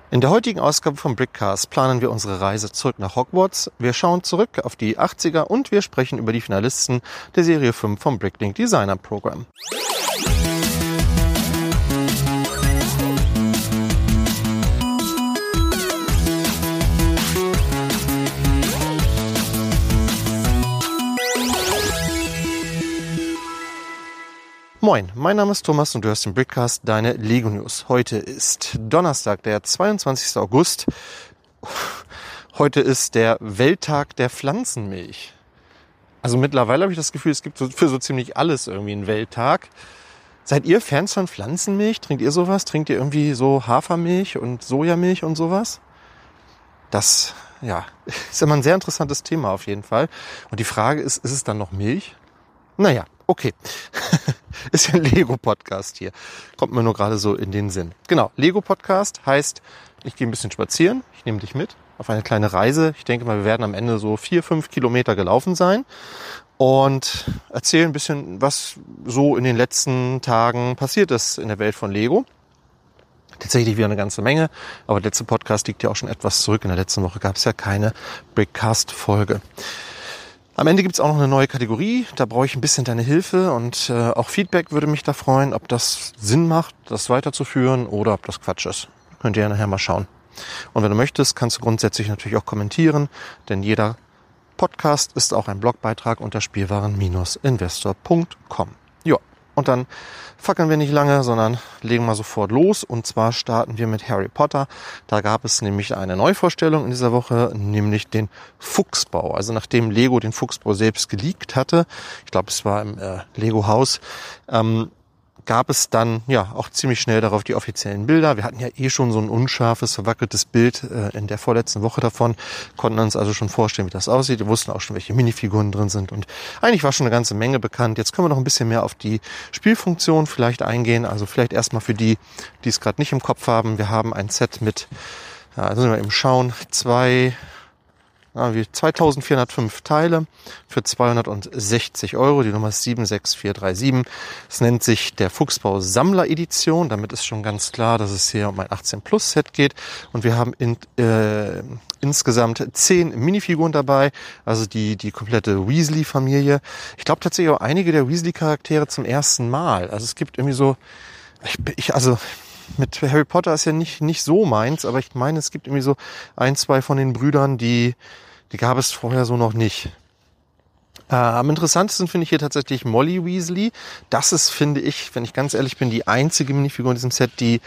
In der heutigen Ausgabe vom Brickcast planen wir unsere Reise zurück nach Hogwarts. Wir schauen zurück auf die 80er und wir sprechen über die Finalisten der Serie 5 vom Bricklink Designer Program. Moin, mein Name ist Thomas und du hörst den Brickcast, deine Lego News. Heute ist Donnerstag, der 22. August. Heute ist der Welttag der Pflanzenmilch. Also mittlerweile habe ich das Gefühl, es gibt für so ziemlich alles irgendwie einen Welttag. Seid ihr Fans von Pflanzenmilch? Trinkt ihr sowas? Trinkt ihr irgendwie so Hafermilch und Sojamilch und sowas? Das, ist immer ein sehr interessantes Thema auf jeden Fall. Und die Frage ist es dann noch Milch? Naja, okay. Ist ja ein Lego-Podcast hier. Kommt mir nur gerade so in den Sinn. Genau, Lego-Podcast heißt, ich gehe ein bisschen spazieren, ich nehme dich mit auf eine kleine Reise. Ich denke mal, wir werden am Ende so 4-5 Kilometer gelaufen sein und erzählen ein bisschen, was so in den letzten Tagen passiert ist in der Welt von Lego. Tatsächlich wieder eine ganze Menge, aber der letzte Podcast liegt ja auch schon etwas zurück. In der letzten Woche gab es ja keine Brickcast-Folge. Am Ende gibt es auch noch eine neue Kategorie, da brauche ich ein bisschen deine Hilfe und auch Feedback würde mich da freuen, ob das Sinn macht, das weiterzuführen oder ob das Quatsch ist. Könnt ihr ja nachher mal schauen. Und wenn du möchtest, kannst du grundsätzlich natürlich auch kommentieren, denn jeder Podcast ist auch ein Blogbeitrag unter spielwaren-investor.com. Ja, und dann fackeln wir nicht lange, sondern legen mal sofort los. Und zwar starten wir mit Harry Potter. Da gab es nämlich eine Neuvorstellung in dieser Woche, nämlich den Fuchsbau. Also nachdem Lego den Fuchsbau selbst geleakt hatte, ich glaube es war im Lego-Haus, gab es dann auch ziemlich schnell darauf die offiziellen Bilder. Wir hatten ja schon so ein unscharfes, verwackeltes Bild in der vorletzten Woche davon, konnten uns also schon vorstellen, wie das aussieht. Wir wussten auch schon, welche Minifiguren drin sind und eigentlich war schon eine ganze Menge bekannt. Jetzt können wir noch ein bisschen mehr auf die Spielfunktion vielleicht eingehen. Also vielleicht erstmal für die es gerade nicht im Kopf haben. Wir haben ein Set mit, also wir eben schauen, 2405 Teile für 260 €. Die Nummer ist 76437. Es nennt sich der Fuchsbau Sammler Edition. Damit ist schon ganz klar, dass es hier um ein 18-Plus-Set geht. Und wir haben insgesamt 10 Minifiguren dabei. Also die komplette Weasley-Familie. Ich glaube tatsächlich auch einige der Weasley-Charaktere zum ersten Mal. Also es gibt irgendwie so, mit Harry Potter ist ja nicht so meins, aber ich meine, es gibt irgendwie so 1-2 von den Brüdern, die gab es vorher so noch nicht. Am interessantesten finde ich hier tatsächlich Molly Weasley. Das ist, finde ich, wenn ich ganz ehrlich bin, die einzige Minifigur in diesem Set, die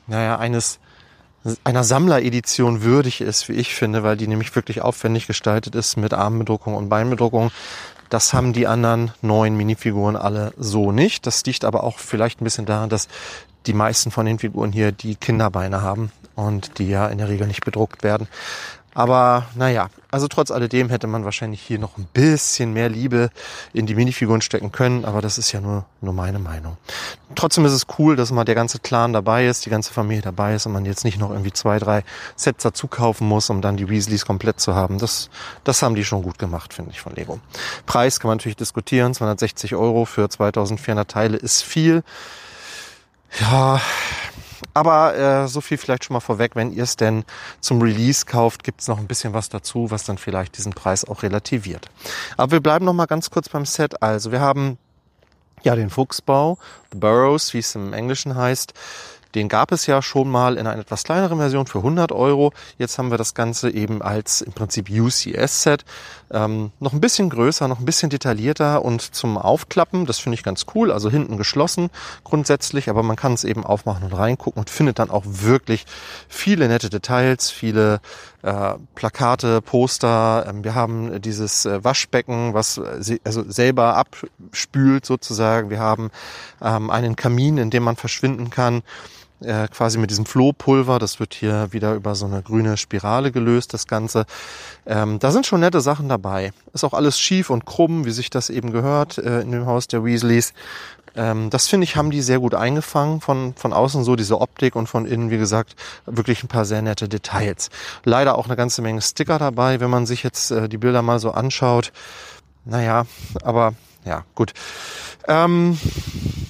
einer Sammleredition würdig ist, wie ich finde, weil die nämlich wirklich aufwendig gestaltet ist mit Armbedruckung und Beinbedruckung. Das haben die anderen 9 Minifiguren alle so nicht. Das liegt aber auch vielleicht ein bisschen daran, dass die meisten von den Figuren hier die Kinderbeine haben und die ja in der Regel nicht bedruckt werden. Aber also trotz alledem hätte man wahrscheinlich hier noch ein bisschen mehr Liebe in die Minifiguren stecken können, aber das ist ja nur meine Meinung. Trotzdem ist es cool, dass mal der ganze Clan dabei ist, die ganze Familie dabei ist und man jetzt nicht noch irgendwie 2-3 Sets dazu kaufen muss, um dann die Weasleys komplett zu haben. Das haben die schon gut gemacht, finde ich, von Lego. Preis kann man natürlich diskutieren, 260 € für 2400 Teile ist viel. Ja, aber so viel vielleicht schon mal vorweg, wenn ihr es denn zum Release kauft, gibt es noch ein bisschen was dazu, was dann vielleicht diesen Preis auch relativiert. Aber wir bleiben noch mal ganz kurz beim Set. Also wir haben den Fuchsbau, The Burrows, wie es im Englischen heißt. Den gab es ja schon mal in einer etwas kleineren Version für 100 €. Jetzt haben wir das Ganze eben als im Prinzip UCS-Set. Noch ein bisschen größer, noch ein bisschen detaillierter und zum Aufklappen, das finde ich ganz cool. Also hinten geschlossen grundsätzlich, aber man kann es eben aufmachen und reingucken und findet dann auch wirklich viele nette Details, viele Plakate, Poster. Wir haben dieses Waschbecken, was selber abspült sozusagen. Wir haben einen Kamin, in dem man verschwinden kann. Quasi mit diesem Flohpulver, das wird hier wieder über so eine grüne Spirale gelöst, das Ganze. Da sind schon nette Sachen dabei. Ist auch alles schief und krumm, wie sich das eben gehört in dem Haus der Weasleys. Das finde ich, haben die sehr gut eingefangen, von außen so diese Optik und von innen, wie gesagt, wirklich ein paar sehr nette Details. Leider auch eine ganze Menge Sticker dabei, wenn man sich jetzt die Bilder mal so anschaut. Aber ja, gut.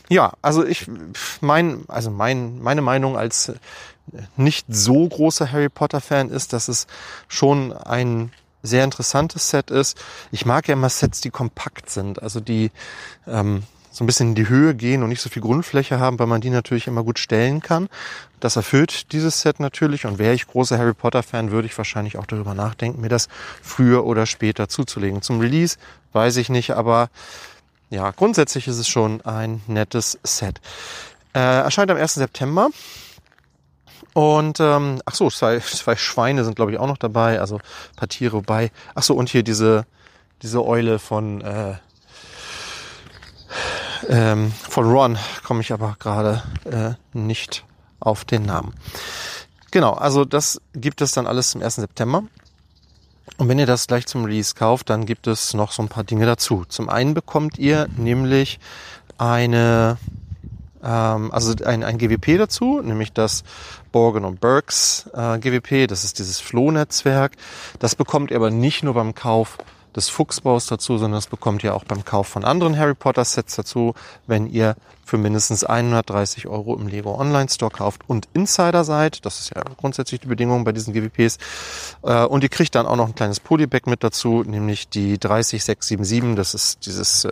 Ja, also meine Meinung als nicht so großer Harry Potter Fan ist, dass es schon ein sehr interessantes Set ist. Ich mag ja immer Sets, die kompakt sind, also die so ein bisschen in die Höhe gehen und nicht so viel Grundfläche haben, weil man die natürlich immer gut stellen kann. Das erfüllt dieses Set natürlich, und wäre ich großer Harry Potter Fan, würde ich wahrscheinlich auch darüber nachdenken, mir das früher oder später zuzulegen. Zum Release weiß ich nicht, aber ja, grundsätzlich ist es schon ein nettes Set. Erscheint am 1. September. Und, zwei Schweine sind, glaube ich, auch noch dabei, also ein paar Tiere bei. Und hier diese Eule von Ron, komme ich aber gerade nicht auf den Namen. Genau, also das gibt es dann alles zum 1. September. Und wenn ihr das gleich zum Release kauft, dann gibt es noch so ein paar Dinge dazu. Zum einen bekommt ihr nämlich ein GWP dazu, nämlich das Borgin & Burkes GWP, das ist dieses Flohnetzwerk. Das bekommt ihr aber nicht nur beim Kauf des Fuchsbaus dazu, sondern das bekommt ihr auch beim Kauf von anderen Harry Potter Sets dazu, wenn ihr für mindestens 130 € im Lego Online Store kauft und Insider seid. Das ist ja grundsätzlich die Bedingung bei diesen GWPs. Und ihr kriegt dann auch noch ein kleines Polybag mit dazu, nämlich die 30677. Das ist dieses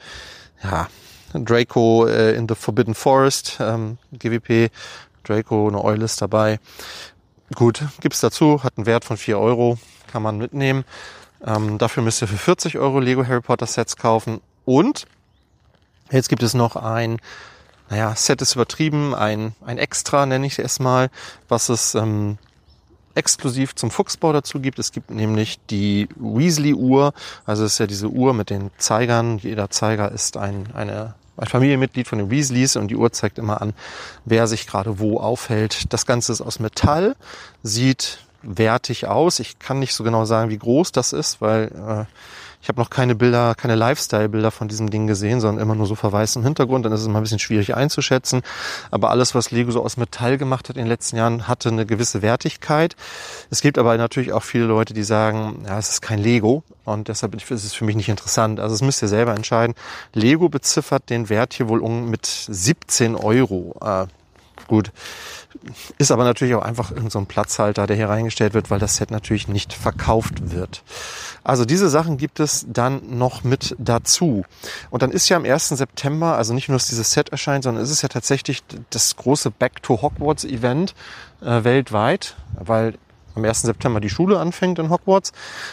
Draco in the Forbidden Forest GWP. Draco, eine Eule ist dabei. Gut, gibt's dazu, hat einen Wert von 4 €, kann man mitnehmen. Dafür müsst ihr für 40 € Lego Harry Potter Sets kaufen. Und jetzt gibt es noch ein Set ist übertrieben, ein Extra nenne ich es mal, was es exklusiv zum Fuchsbau dazu gibt. Es gibt nämlich die Weasley-Uhr, also es ist ja diese Uhr mit den Zeigern. Jeder Zeiger ist ein Familienmitglied von den Weasleys und die Uhr zeigt immer an, wer sich gerade wo aufhält. Das Ganze ist aus Metall, sieht wertig aus. Ich kann nicht so genau sagen, wie groß das ist, weil ich habe noch keine Lifestyle-Bilder von diesem Ding gesehen, sondern immer nur so verwaißtem Hintergrund. Dann ist es immer ein bisschen schwierig einzuschätzen. Aber alles, was Lego so aus Metall gemacht hat in den letzten Jahren, hatte eine gewisse Wertigkeit. Es gibt aber natürlich auch viele Leute, die sagen, ja, es ist kein Lego und deshalb ist es für mich nicht interessant. Also das müsst ihr selber entscheiden. Lego beziffert den Wert hier wohl mit 17 €. Gut. Ist aber natürlich auch einfach irgend so ein Platzhalter, der hier reingestellt wird, weil das Set natürlich nicht verkauft wird. Also diese Sachen gibt es dann noch mit dazu. Und dann ist ja am 1. September, also nicht nur, dass dieses Set erscheint, sondern es ist ja tatsächlich das große Back to Hogwarts Event weltweit, weil am 1. September die Schule anfängt in Hogwarts.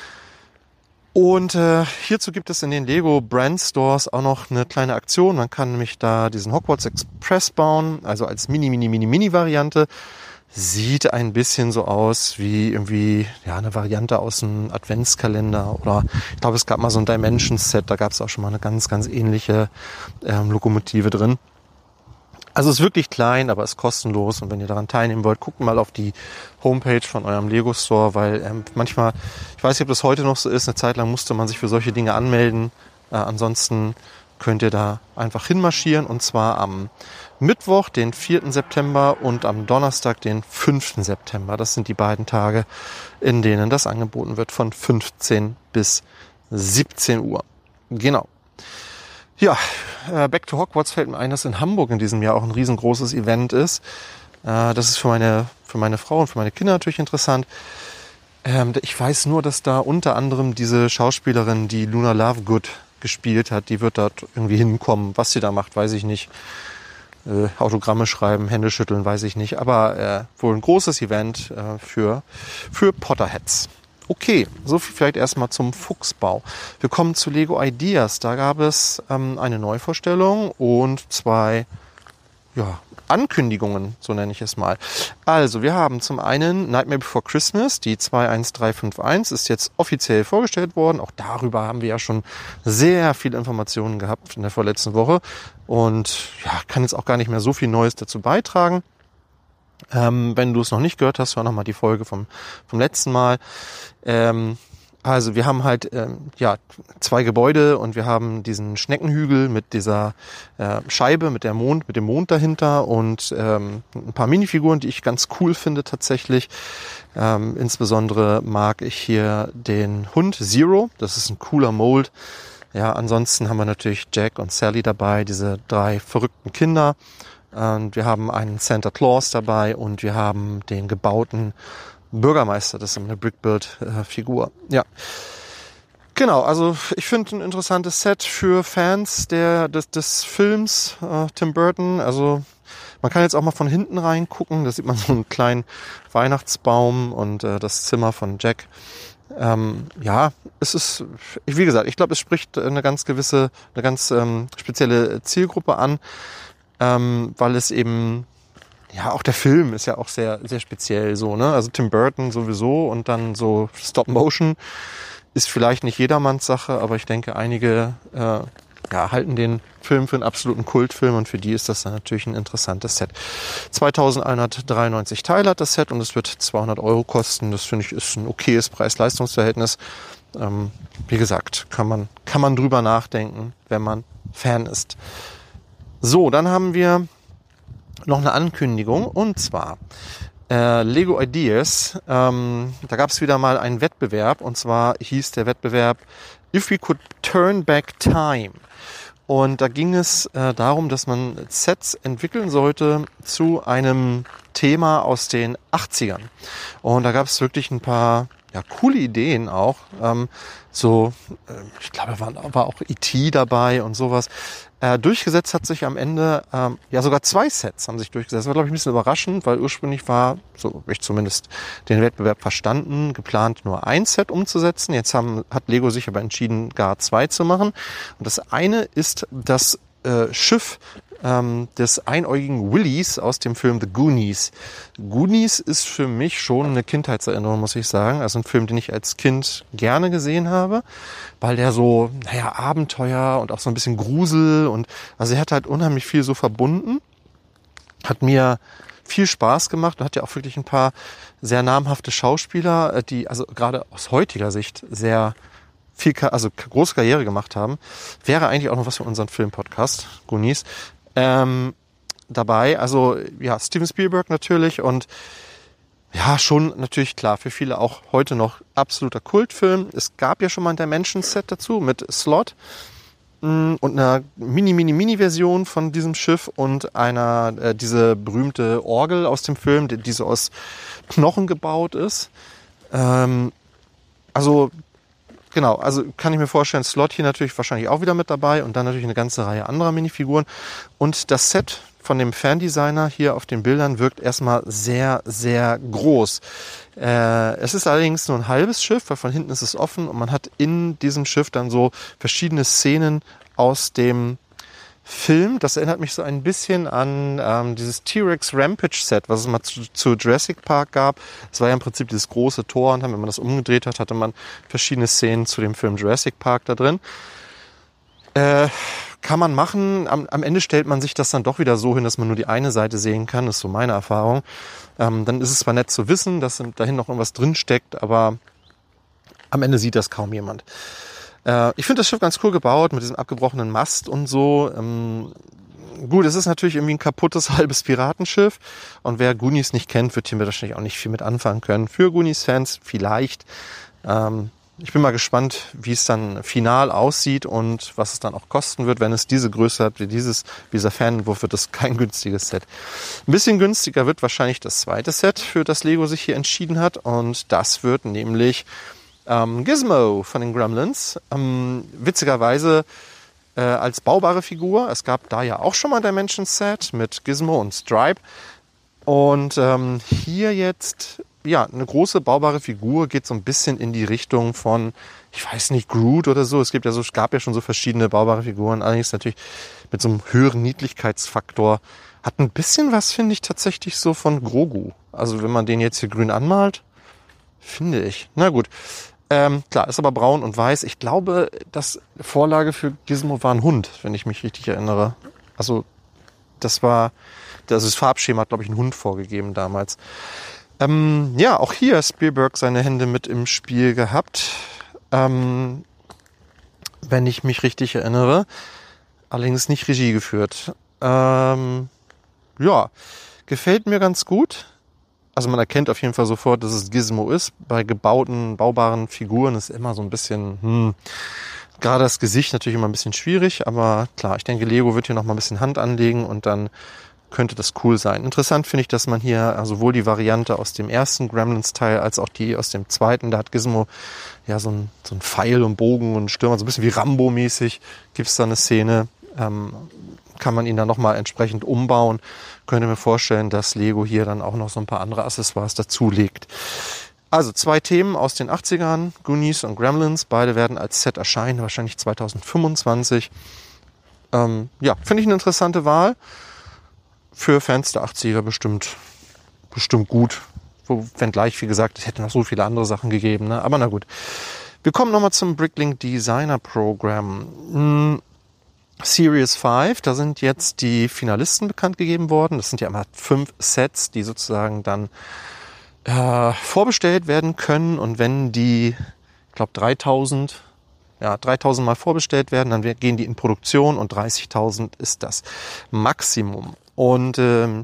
Und hierzu gibt es in den Lego Brand Stores auch noch eine kleine Aktion. Man kann nämlich da diesen Hogwarts Express bauen, also als Mini-Variante. Sieht ein bisschen so aus wie irgendwie eine Variante aus einem Adventskalender. Oder ich glaube, es gab mal so ein Dimensions-Set, da gab es auch schon mal eine ganz, ganz ähnliche Lokomotive drin. Also es ist wirklich klein, aber ist kostenlos. Und wenn ihr daran teilnehmen wollt, guckt mal auf die Homepage von eurem Lego Store, weil manchmal, ich weiß nicht, ob das heute noch so ist, eine Zeit lang musste man sich für solche Dinge anmelden. Ansonsten könnt ihr da einfach hinmarschieren, und zwar am Mittwoch, den 4. September und am Donnerstag, den 5. September. Das sind die beiden Tage, in denen das angeboten wird, von 15 bis 17 Uhr. Genau. Ja, Back to Hogwarts fällt mir ein, dass in Hamburg in diesem Jahr auch ein riesengroßes Event ist. Das ist für meine Frau und für meine Kinder natürlich interessant. Ich weiß nur, dass da unter anderem diese Schauspielerin, die Luna Lovegood gespielt hat, die wird dort irgendwie hinkommen. Was sie da macht, weiß ich nicht. Autogramme schreiben, Hände schütteln, weiß ich nicht. Aber wohl ein großes Event für Potterheads. Okay, so viel vielleicht erstmal zum Fuchsbau. Wir kommen zu Lego Ideas. Da gab es eine Neuvorstellung und zwei Ankündigungen, so nenne ich es mal. Also, wir haben zum einen Nightmare Before Christmas, die 21351, ist jetzt offiziell vorgestellt worden. Auch darüber haben wir ja schon sehr viele Informationen gehabt in der vorletzten Woche und kann jetzt auch gar nicht mehr so viel Neues dazu beitragen. Wenn du es noch nicht gehört hast, hör nochmal die Folge vom letzten Mal. Also wir haben halt zwei Gebäude und wir haben diesen Schneckenhügel mit dieser Scheibe, mit dem Mond dahinter und ein paar Minifiguren, die ich ganz cool finde tatsächlich. Insbesondere mag ich hier den Hund Zero. Das ist ein cooler Mold. Ja, ansonsten haben wir natürlich Jack und Sally dabei, diese 3 verrückten Kinder. Und wir haben einen Santa Claus dabei und wir haben den gebauten Bürgermeister. Das ist eine Brickbuild-Figur. Ja, genau. Also ich finde ein interessantes Set für Fans des Films Tim Burton. Also man kann jetzt auch mal von hinten reingucken. Da sieht man so einen kleinen Weihnachtsbaum und das Zimmer von Jack. Ja, es ist, wie gesagt, ich glaube, es spricht eine ganz spezielle Zielgruppe an, weil es eben, ja, auch der Film ist ja auch sehr, sehr speziell so, ne? Also Tim Burton sowieso und dann so Stop Motion ist vielleicht nicht jedermanns Sache, aber ich denke, einige halten den Film für einen absoluten Kultfilm und für die ist das dann natürlich ein interessantes Set. 2193 Teile hat das Set und es wird 200 € kosten. Das finde ich ist ein okayes Preis-Leistungs-Verhältnis. Wie gesagt, kann man drüber nachdenken, wenn man Fan ist. So, dann haben wir noch eine Ankündigung und zwar Lego Ideas. Da gab es wieder mal einen Wettbewerb und zwar hieß der Wettbewerb If We Could Turn Back Time. Und da ging es darum, dass man Sets entwickeln sollte zu einem Thema aus den 80ern. Und da gab es wirklich ein paar coole Ideen auch. Ich glaube, war auch E.T. dabei und sowas. Durchgesetzt hat sich am Ende, sogar 2 Sets haben sich durchgesetzt. Das war, glaube ich, ein bisschen überraschend, weil ursprünglich war, so habe ich zumindest den Wettbewerb verstanden, geplant nur ein Set umzusetzen. Jetzt hat Lego sich aber entschieden, gar 2 zu machen. Und das eine ist das Schiff des einäugigen Willys aus dem Film The Goonies. Goonies ist für mich schon eine Kindheitserinnerung, muss ich sagen. Also ein Film, den ich als Kind gerne gesehen habe, weil der so, Abenteuer und auch so ein bisschen Grusel und, also er hat halt unheimlich viel so verbunden. Hat mir viel Spaß gemacht und hat ja auch wirklich ein paar sehr namhafte Schauspieler, die also gerade aus heutiger Sicht sehr große Karriere gemacht haben. Wäre eigentlich auch noch was für unseren Film-Podcast, Goonies. Dabei, also ja, Steven Spielberg natürlich und ja, schon natürlich klar, für viele auch heute noch absoluter Kultfilm. Es gab ja schon mal ein Dimensions-Set dazu mit Slot und einer Mini-Version von diesem Schiff und diese berühmte Orgel aus dem Film, die so aus Knochen gebaut ist. Genau, also kann ich mir vorstellen, Slot hier natürlich wahrscheinlich auch wieder mit dabei und dann natürlich eine ganze Reihe anderer Minifiguren. Und das Set von dem Fandesigner hier auf den Bildern wirkt erstmal sehr, sehr groß. Es ist allerdings nur ein halbes Schiff, weil von hinten ist es offen und man hat in diesem Schiff dann so verschiedene Szenen aus dem Film. Das erinnert mich so ein bisschen an dieses T-Rex Rampage Set, was es mal zu Jurassic Park gab. Es war ja im Prinzip dieses große Tor und wenn man das umgedreht hat, hatte man verschiedene Szenen zu dem Film Jurassic Park da drin. Kann man machen. Am Ende stellt man sich das dann doch wieder so hin, dass man nur die eine Seite sehen kann. Das ist so meine Erfahrung. Dann ist es zwar nett zu wissen, dass dahin noch irgendwas drin steckt, aber am Ende sieht das kaum jemand. Ich finde das Schiff ganz cool gebaut, mit diesem abgebrochenen Mast und so. Gut, es ist natürlich irgendwie ein kaputtes halbes Piratenschiff. Und wer Goonies nicht kennt, wird hier wahrscheinlich auch nicht viel mit anfangen können. Für Goonies-Fans vielleicht. Ich bin mal gespannt, wie es dann final aussieht und was es dann auch kosten wird. Wenn es diese Größe hat wie dieser Fanentwurf, wird es kein günstiges Set. Ein bisschen günstiger wird wahrscheinlich das zweite Set, für das Lego sich hier entschieden hat. Und das wird nämlich Gizmo von den Gremlins. Witzigerweise als baubare Figur. Es gab da ja auch schon mal ein Dimensions Set mit Gizmo und Stripe. Und hier jetzt eine große baubare Figur, geht so ein bisschen in die Richtung von, ich weiß nicht, Groot oder so. Es gab ja schon so verschiedene baubare Figuren, allerdings natürlich mit so einem höheren Niedlichkeitsfaktor. Hat ein bisschen was, finde ich, tatsächlich so von Grogu. Also wenn man den jetzt hier grün anmalt, finde ich. Na gut. Klar, ist aber braun und weiß. Ich glaube, das Vorlage für Gizmo war ein Hund, wenn ich mich richtig erinnere. Also das Farbschema hat, glaube ich, ein Hund vorgegeben damals. Auch hier hat Spielberg seine Hände mit im Spiel gehabt, wenn ich mich richtig erinnere. Allerdings nicht Regie geführt. Gefällt mir ganz gut. Also man erkennt auf jeden Fall sofort, dass es Gizmo ist. Bei baubaren Figuren ist immer so ein bisschen, Gerade das Gesicht natürlich immer ein bisschen schwierig, aber klar, ich denke, Lego wird hier noch mal ein bisschen Hand anlegen und dann könnte das cool sein. Interessant finde ich, dass man hier sowohl die Variante aus dem ersten Gremlins-Teil als auch die aus dem zweiten, da hat Gizmo ja so ein Pfeil und Bogen und Stürmer, so ein bisschen wie Rambo-mäßig gibt es da eine Szene. Kann man ihn dann nochmal entsprechend umbauen. Könnte mir vorstellen, dass Lego hier dann auch noch so ein paar andere Accessoires dazulegt. Also 2 Themen aus den 80ern, Goonies und Gremlins. Beide werden als Set erscheinen, wahrscheinlich 2025. Finde ich eine interessante Wahl. Für Fans der 80er bestimmt gut. Wenngleich, wie gesagt, es hätte noch so viele andere Sachen gegeben. Ne? Aber na gut. Wir kommen nochmal zum Bricklink Designer Program. Series 5, da sind jetzt die Finalisten bekannt gegeben worden. Das sind ja immer 5 Sets, die sozusagen dann vorbestellt werden können. Und wenn die, ich glaube 3000 Mal vorbestellt werden, dann gehen die in Produktion und 30.000 ist das Maximum. Und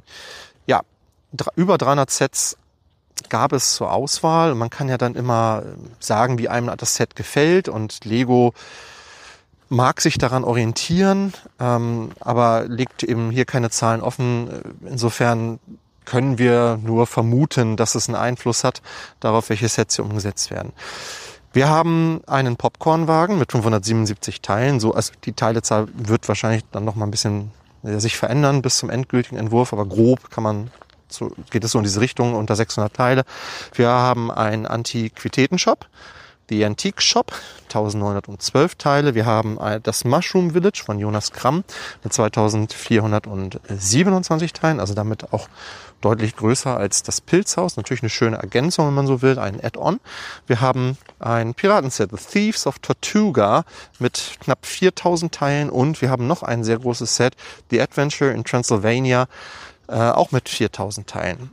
über 300 Sets gab es zur Auswahl. Man kann ja dann immer sagen, wie einem das Set gefällt, und Lego mag sich daran orientieren, aber legt eben hier keine Zahlen offen. Insofern können wir nur vermuten, dass es einen Einfluss hat darauf, welche Sets hier umgesetzt werden. Wir haben einen Popcornwagen mit 577 Teilen. Also die Teilezahl wird wahrscheinlich dann noch mal ein bisschen sich verändern bis zum endgültigen Entwurf, aber grob geht es so in diese Richtung, unter 600 Teile. Wir haben einen Antiquitätenshop, The Antique Shop, 1912 Teile. Wir haben das Mushroom Village von Jonas Kramm mit 2427 Teilen, also damit auch deutlich größer als das Pilzhaus. Natürlich eine schöne Ergänzung, wenn man so will, ein Add-on. Wir haben ein Piratenset, The Thieves of Tortuga, mit knapp 4000 Teilen, und wir haben noch ein sehr großes Set, The Adventure in Transylvania, auch mit 4000 Teilen.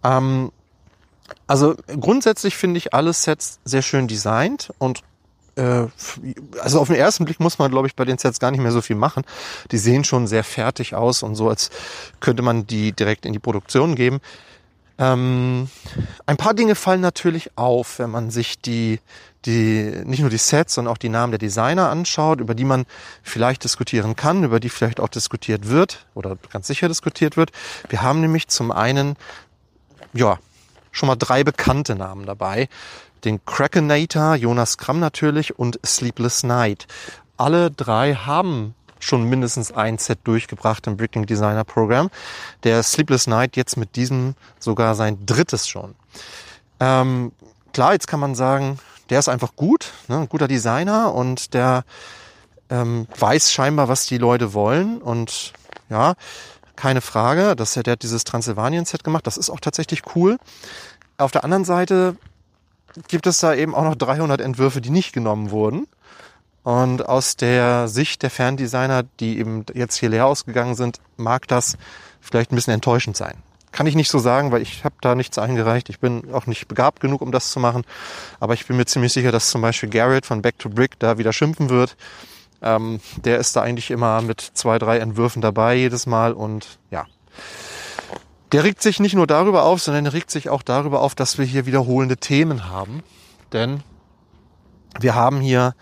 Also grundsätzlich finde ich alle Sets sehr schön designt, und also auf den ersten Blick muss man, glaube ich, bei den Sets gar nicht mehr so viel machen. Die sehen schon sehr fertig aus und so, als könnte man die direkt in die Produktion geben. Ein paar Dinge fallen natürlich auf, wenn man sich nicht nur die Sets, sondern auch die Namen der Designer anschaut, über die man vielleicht diskutieren kann, über die vielleicht auch diskutiert wird oder ganz sicher diskutiert wird. Wir haben nämlich zum einen, schon mal 3 bekannte Namen dabei. Den Krakenator, Jonas Kramm natürlich, und Sleepless Night. Alle 3 haben schon mindestens ein Set durchgebracht im Bricklink Designer Program. Der Sleepless Night jetzt mit diesem sogar sein 3. schon. Klar, jetzt kann man sagen, der ist einfach gut, ne, ein guter Designer, und der weiß scheinbar, was die Leute wollen, und ja, keine Frage, der hat dieses Transylvanien-Set gemacht, das ist auch tatsächlich cool. Auf der anderen Seite gibt es da eben auch noch 300 Entwürfe, die nicht genommen wurden. Und aus der Sicht der Ferndesigner, die eben jetzt hier leer ausgegangen sind, mag das vielleicht ein bisschen enttäuschend sein. Kann ich nicht so sagen, weil ich habe da nichts eingereicht. Ich bin auch nicht begabt genug, um das zu machen. Aber ich bin mir ziemlich sicher, dass zum Beispiel Garrett von Back to Brick da wieder schimpfen wird. Der ist da eigentlich immer mit 2, 3 Entwürfen dabei jedes Mal, und ja. Der regt sich nicht nur darüber auf, sondern er regt sich auch darüber auf, dass wir hier wiederholende Themen haben. Denn wir haben hier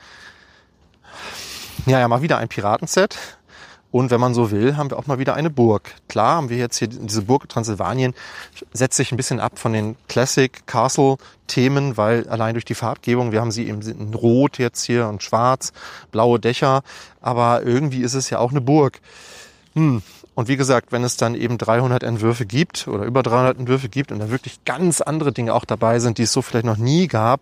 mal wieder ein Piratenset. Und wenn man so will, haben wir auch mal wieder eine Burg. Klar haben wir jetzt hier diese Burg Transsilvanien, setzt sich ein bisschen ab von den Classic Castle Themen, weil allein durch die Farbgebung, wir haben sie eben in Rot jetzt hier und Schwarz, blaue Dächer. Aber irgendwie ist es ja auch eine Burg. Und wie gesagt, wenn es dann eben 300 Entwürfe gibt oder über 300 Entwürfe gibt und da wirklich ganz andere Dinge auch dabei sind, die es so vielleicht noch nie gab,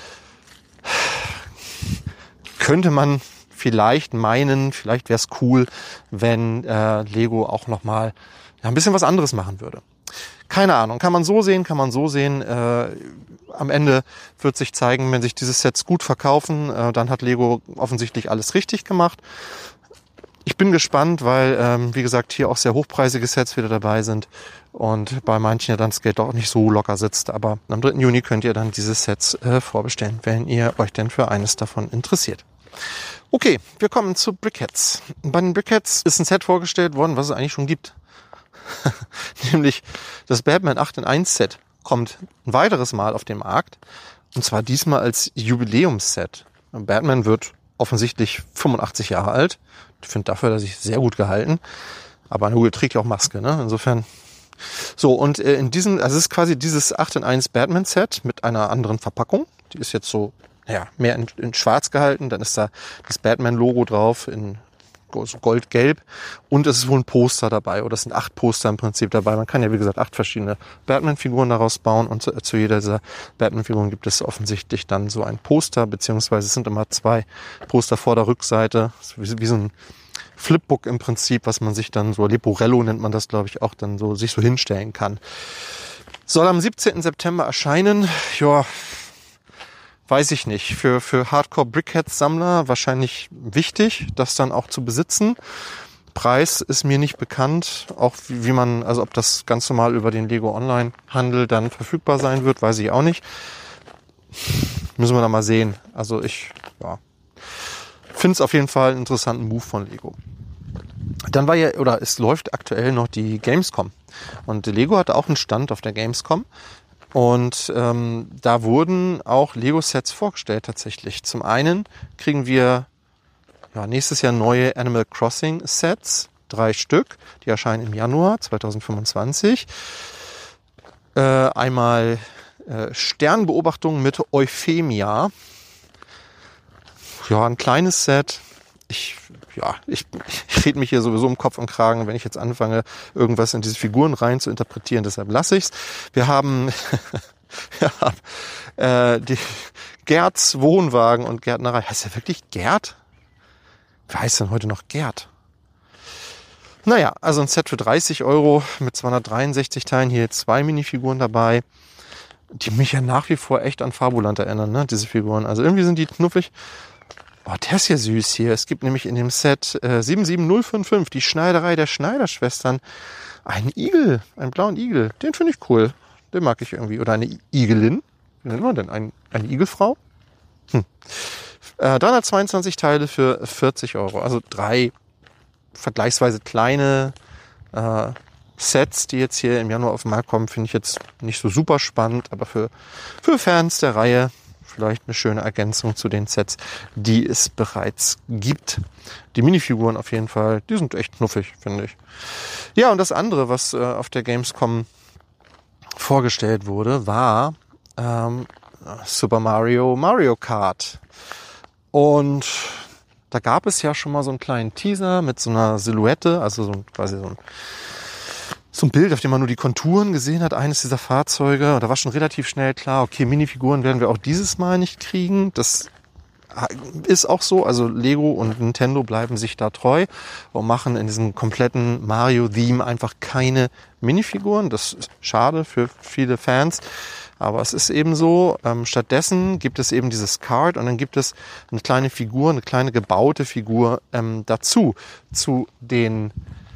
könnte man vielleicht meinen, vielleicht wäre es cool, wenn Lego auch nochmal ein bisschen was anderes machen würde. Keine Ahnung, kann man so sehen. Am Ende wird sich zeigen, wenn sich diese Sets gut verkaufen, dann hat Lego offensichtlich alles richtig gemacht. Ich bin gespannt, weil, wie gesagt, hier auch sehr hochpreisige Sets wieder dabei sind und bei manchen ja dann das Geld auch nicht so locker sitzt. Aber am 3. Juni könnt ihr dann diese Sets vorbestellen, wenn ihr euch denn für eines davon interessiert. Okay, wir kommen zu Brickheads. Bei den Brickheads ist ein Set vorgestellt worden, was es eigentlich schon gibt. Nämlich das Batman 8 in 1 Set kommt ein weiteres Mal auf den Markt. Und zwar diesmal als Jubiläumsset. Batman wird offensichtlich 85 Jahre alt. Ich finde dafür, dass ich sehr gut gehalten. Aber na gut, trägt ja auch Maske, ne? Insofern. So, und in diesem, also es ist quasi dieses 8 in 1 Batman-Set mit einer anderen Verpackung. Die ist jetzt so, naja, mehr in schwarz gehalten. Dann ist da das Batman-Logo drauf in so goldgelb. Und es ist wohl ein Poster dabei. Oder es sind 8 Poster im Prinzip dabei. Man kann ja, wie gesagt, 8 verschiedene Batman-Figuren daraus bauen. Und zu jeder dieser Batman-Figuren gibt es offensichtlich dann so ein Poster. Beziehungsweise es sind immer 2 Poster vor der Rückseite. Wie so ein Flipbook im Prinzip, was man sich dann so, Leporello nennt man das, glaube ich, auch dann so, sich so hinstellen kann. Soll am 17. September erscheinen. Ja, weiß ich nicht. Für Hardcore-Brickheads-Sammler wahrscheinlich wichtig, das dann auch zu besitzen. Preis ist mir nicht bekannt. Auch wie man, also ob das ganz normal über den Lego Online-Handel dann verfügbar sein wird, weiß ich auch nicht. Müssen wir da mal sehen. Also ich, ja, finde es auf jeden Fall einen interessanten Move von Lego. Dann war ja, oder es läuft aktuell noch die Gamescom. Und Lego hatte auch einen Stand auf der Gamescom. Und da wurden auch Lego-Sets vorgestellt tatsächlich. Zum einen kriegen wir nächstes Jahr neue Animal Crossing Sets, 3 Stück. Die erscheinen im Januar 2025. Einmal Sternbeobachtung mit Euphemia. Ja, ein kleines Set. Ich rede mich hier sowieso im Kopf und Kragen, wenn ich jetzt anfange, irgendwas in diese Figuren rein zu interpretieren. Deshalb lasse ich's. Wir haben die Gerds Wohnwagen und Gärtnerei. Heißt der wirklich Gerd? Wer heißt denn heute noch Gerd? Naja, also ein Set für 30 € mit 263 Teilen. Hier 2 Minifiguren dabei, die mich ja nach wie vor echt an Fabuland erinnern, ne? Diese Figuren. Also irgendwie sind die knuffig. Oh, der ist ja süß hier. Es gibt nämlich in dem Set 77055, die Schneiderei der Schneiderschwestern, einen Igel, einen blauen Igel. Den finde ich cool. Den mag ich irgendwie. Oder eine Igelin. Wie nennt man denn? Eine Igelfrau? 322 Teile für 40 €. Also 3 vergleichsweise kleine Sets, die jetzt hier im Januar auf den Markt kommen, finde ich jetzt nicht so super spannend. Aber für Fans der Reihe vielleicht eine schöne Ergänzung zu den Sets, die es bereits gibt. Die Minifiguren auf jeden Fall, die sind echt knuffig, finde ich. Ja, und das andere, was auf der Gamescom vorgestellt wurde, war Super Mario Kart. Und da gab es ja schon mal so einen kleinen Teaser mit so einer Silhouette, also quasi so ein Bild, auf dem man nur die Konturen gesehen hat, eines dieser Fahrzeuge. Und da war schon relativ schnell klar, okay, Minifiguren werden wir auch dieses Mal nicht kriegen. Das ist auch so. Also Lego und Nintendo bleiben sich da treu und machen in diesem kompletten Mario-Theme einfach keine Minifiguren. Das ist schade für viele Fans. Aber es ist eben so, stattdessen gibt es eben dieses Kart und dann gibt es eine kleine Figur, eine kleine gebaute Figur dazu, zu den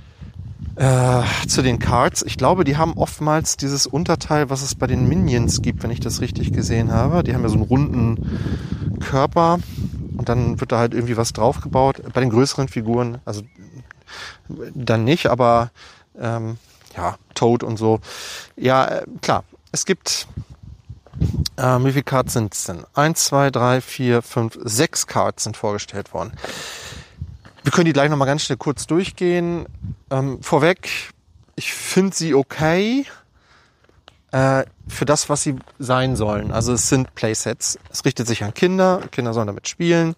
Karts. Ich glaube, die haben oftmals dieses Unterteil, was es bei den Minions gibt, wenn ich das richtig gesehen habe. Die haben ja so einen runden Körper und dann wird da halt irgendwie was draufgebaut. Bei den größeren Figuren, also dann nicht, aber Toad und so. Ja, klar, es gibt wie viele Cards sind es denn? 1, 2, 3, 4, 5, 6 Cards sind vorgestellt worden. Wir können die gleich nochmal ganz schnell kurz durchgehen. Vorweg, ich finde sie okay für das, was sie sein sollen. Also es sind Playsets. Es richtet sich an Kinder. Kinder sollen damit spielen.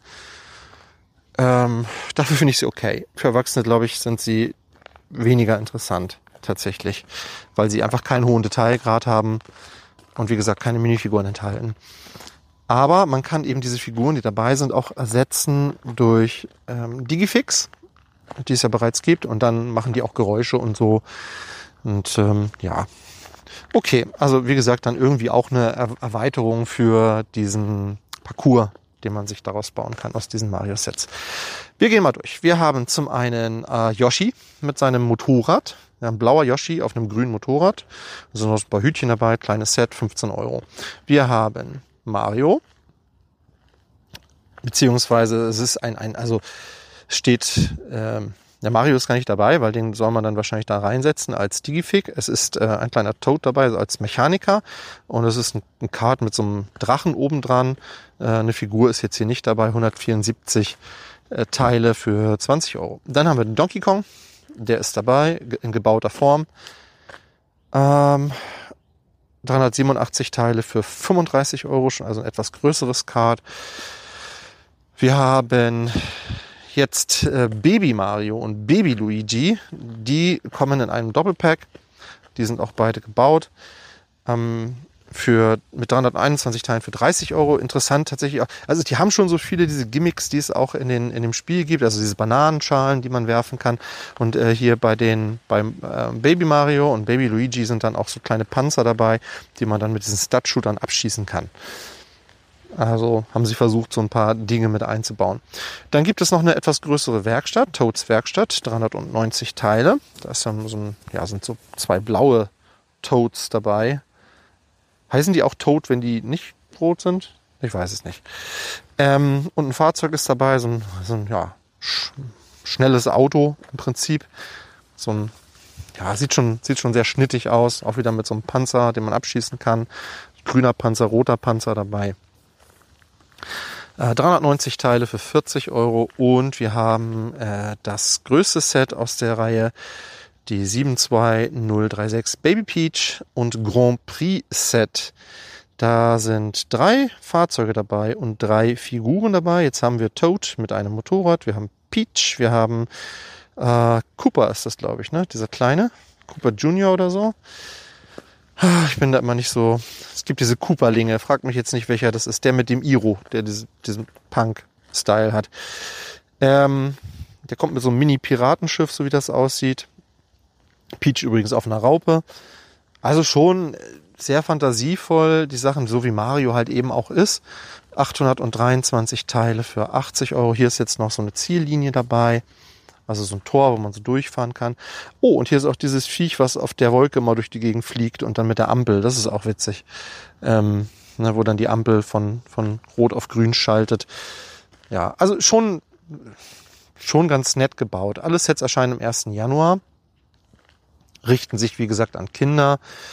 Dafür finde ich sie okay. Für Erwachsene, glaube ich, sind sie weniger interessant tatsächlich, weil sie einfach keinen hohen Detailgrad haben und wie gesagt keine Minifiguren enthalten. Aber man kann eben diese Figuren, die dabei sind, auch ersetzen durch Digifix, die es ja bereits gibt. Und dann machen die auch Geräusche und so. Und okay. Also wie gesagt, dann irgendwie auch eine Erweiterung für diesen Parcours, den man sich daraus bauen kann aus diesen Mario-Sets. Wir gehen mal durch. Wir haben zum einen Yoshi mit seinem Motorrad. Wir haben ein blauer Yoshi auf einem grünen Motorrad. Da sind noch ein paar Hütchen dabei, kleines Set, 15 €. Wir haben Mario, beziehungsweise es ist steht Der Mario ist gar nicht dabei, weil den soll man dann wahrscheinlich da reinsetzen als Digifig. Es ist ein kleiner Toad dabei, also als Mechaniker. Und es ist ein Card mit so einem Drachen obendran. Eine Figur ist jetzt hier nicht dabei. 174 Teile für 20 Euro. Dann haben wir den Donkey Kong. Der ist dabei, in gebauter Form. 387 Teile für 35 Euro, schon also ein etwas größeres Card. Wir haben jetzt Baby Mario und Baby Luigi. Die kommen in einem Doppelpack. Die sind auch beide gebaut. Mit 321 Teilen für 30 Euro. Interessant tatsächlich auch. Also die haben schon so viele diese Gimmicks, die es auch in dem Spiel gibt. Also diese Bananenschalen, die man werfen kann. Und hier beim Baby Mario und Baby Luigi sind dann auch so kleine Panzer dabei, die man dann mit diesen Stud-Shootern abschießen kann. Also haben sie versucht, so ein paar Dinge mit einzubauen. Dann gibt es noch eine etwas größere Werkstatt, Toads Werkstatt, 390 Teile. Da ist dann sind so zwei blaue Toads dabei. Heißen die auch Toad, wenn die nicht rot sind? Ich weiß es nicht. Und ein Fahrzeug ist dabei, so ein schnelles Auto im Prinzip. Sieht schon sehr schnittig aus. Auch wieder mit so einem Panzer, den man abschießen kann. Grüner Panzer, roter Panzer dabei. 390 Teile für 40 Euro. Und wir haben das größte Set aus der Reihe, die 72036 Baby Peach und Grand Prix Set. Da sind 3 Fahrzeuge dabei und 3 Figuren dabei. Jetzt haben wir Toad mit einem Motorrad, wir haben Peach, wir haben Cooper ist das, glaube ich, ne? Dieser kleine, Cooper Junior oder so. Ich bin da immer nicht so... Es gibt diese Cooperlinge, fragt mich jetzt nicht, welcher das ist. Der mit dem Iro, der diesen Punk-Style hat. Der kommt mit so einem Mini-Piratenschiff, so wie das aussieht. Peach übrigens auf einer Raupe. Also schon sehr fantasievoll, die Sachen, so wie Mario halt eben auch ist. 823 Teile für 80 Euro. Hier ist jetzt noch so eine Ziellinie dabei. Also so ein Tor, wo man so durchfahren kann. Oh, und hier ist auch dieses Viech, was auf der Wolke mal durch die Gegend fliegt und dann mit der Ampel. Das ist auch witzig. Wo dann die Ampel von Rot auf Grün schaltet. Ja, also schon ganz nett gebaut. Alle Sets erscheinen am 1. Januar. Richten sich, wie gesagt, an Kinder.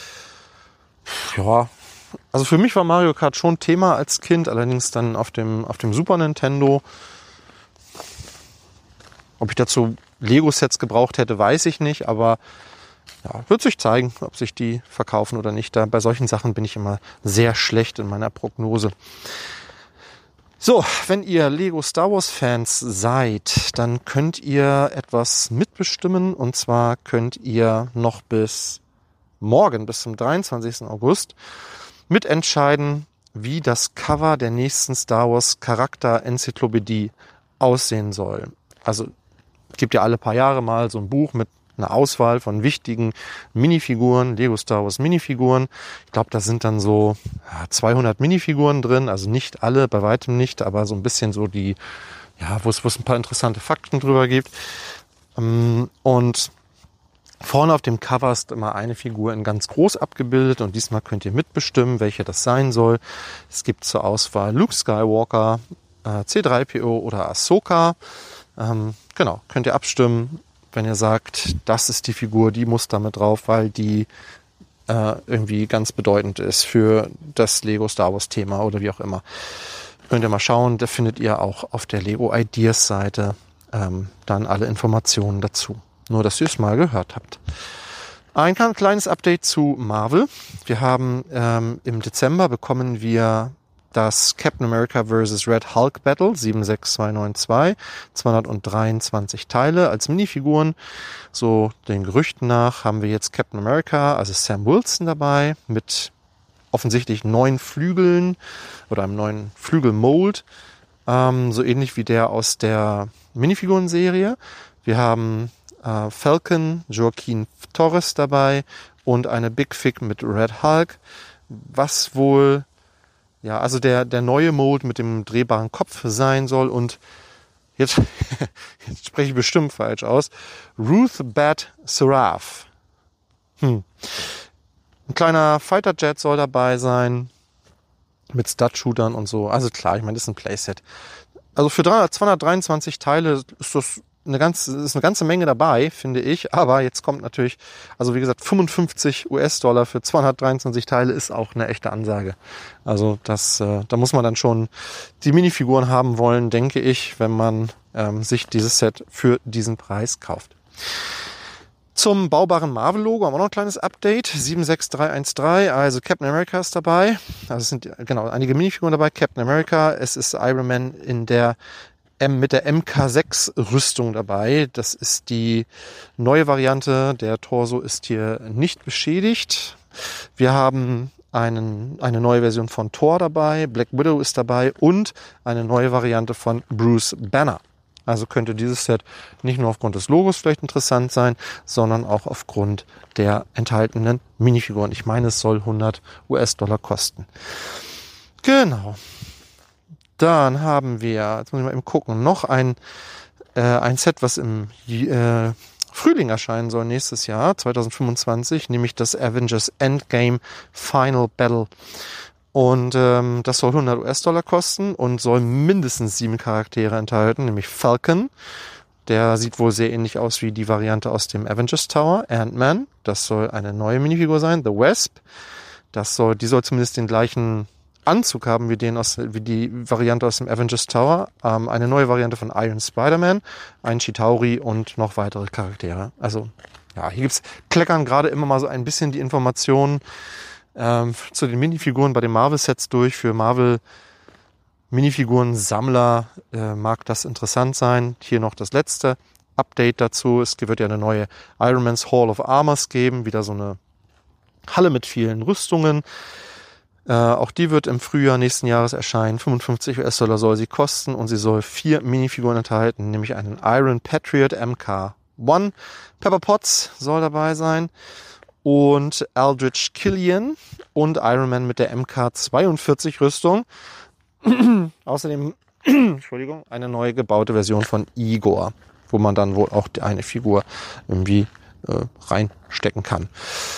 Ja, also für mich war Mario Kart schon Thema als Kind, allerdings dann auf dem Super Nintendo. Ob ich dazu Lego-Sets gebraucht hätte, weiß ich nicht, aber ja, wird sich zeigen, ob sich die verkaufen oder nicht. Bei solchen Sachen bin ich immer sehr schlecht in meiner Prognose. So, wenn ihr Lego Star Wars Fans seid, dann könnt ihr etwas mitbestimmen, und zwar könnt ihr noch bis morgen, bis zum 23. August, mitentscheiden, wie das Cover der nächsten Star Wars Charakter-Enzyklopädie aussehen soll. Also es gibt ja alle paar Jahre mal so ein Buch mit einer Auswahl von wichtigen Minifiguren, Lego Star Wars Minifiguren. Ich glaube, da sind dann so 200 Minifiguren drin, also nicht alle, bei weitem nicht, aber so ein bisschen so die, wo es ein paar interessante Fakten drüber gibt. Und vorne auf dem Cover ist immer eine Figur in ganz groß abgebildet, und diesmal könnt ihr mitbestimmen, welche das sein soll. Es gibt zur Auswahl Luke Skywalker, C3PO oder Ahsoka. Genau, könnt ihr abstimmen, wenn ihr sagt, das ist die Figur, die muss damit drauf, weil die irgendwie ganz bedeutend ist für das Lego Star Wars Thema oder wie auch immer. Könnt ihr mal schauen, da findet ihr auch auf der Lego Ideas Seite dann alle Informationen dazu. Nur, dass ihr es mal gehört habt. Ein kleines Update zu Marvel. Wir haben im Dezember bekommen wir das Captain America vs. Red Hulk Battle 76292, 223 Teile als Minifiguren. So den Gerüchten nach haben wir jetzt Captain America, also Sam Wilson dabei, mit offensichtlich 9 Flügeln oder einem neuen Flügelmold, so ähnlich wie der aus der Minifigurenserie. Wir haben Falcon, Joaquin Torres dabei und eine Big Fig mit Red Hulk, was wohl also der neue Mold mit dem drehbaren Kopf sein soll. Und jetzt spreche ich bestimmt falsch aus, Ruth Bat Seraph. Ein kleiner Fighter-Jet soll dabei sein, mit Stud-Shootern und so. Also klar, ich meine, das ist ein Playset. Also für 223 Teile ist das ist eine ganze Menge dabei, finde ich. Aber jetzt kommt natürlich, also wie gesagt, 55 US-Dollar für 223 Teile ist auch eine echte Ansage. Also da muss man dann schon die Minifiguren haben wollen, denke ich, wenn man sich dieses Set für diesen Preis kauft. Zum baubaren Marvel-Logo haben wir noch ein kleines Update. 76313, also Captain America ist dabei. Also es sind einige Minifiguren dabei. Captain America, es ist Iron Man mit der MK6-Rüstung dabei. Das ist die neue Variante. Der Torso ist hier nicht beschädigt. Wir haben eine neue Version von Thor dabei. Black Widow ist dabei und eine neue Variante von Bruce Banner. Also könnte dieses Set nicht nur aufgrund des Logos vielleicht interessant sein, sondern auch aufgrund der enthaltenen Minifiguren. Ich meine, es soll 100 US-Dollar kosten. Genau. Dann haben wir, jetzt muss ich mal eben gucken, noch ein Set, was im Frühling erscheinen soll nächstes Jahr, 2025, nämlich das Avengers Endgame Final Battle. Und das soll 100 US-Dollar kosten und soll mindestens 7 Charaktere enthalten, nämlich Falcon. Der sieht wohl sehr ähnlich aus wie die Variante aus dem Avengers Tower. Ant-Man, das soll eine neue Minifigur sein. The Wasp, die soll zumindest den gleichen Anzug haben wie die Variante aus dem Avengers Tower. Eine neue Variante von Iron Spider-Man, ein Chitauri und noch weitere Charaktere. Also ja, hier kleckern gerade immer mal so ein bisschen die Informationen zu den Minifiguren bei den Marvel-Sets durch. Für Marvel-Minifiguren-Sammler mag das interessant sein. Hier noch das letzte Update dazu. Es wird ja eine neue Iron Man's Hall of Armors geben. Wieder so eine Halle mit vielen Rüstungen. Auch die wird im Frühjahr nächsten Jahres erscheinen. 55 US-Dollar soll sie kosten und sie soll 4 Minifiguren enthalten, nämlich einen Iron Patriot MK1. Pepper Potts soll dabei sein. Und Aldrich Killian und Iron Man mit der MK42 Rüstung. Außerdem, eine neu gebaute Version von Igor, wo man dann wohl auch eine Figur irgendwie reinstecken kann.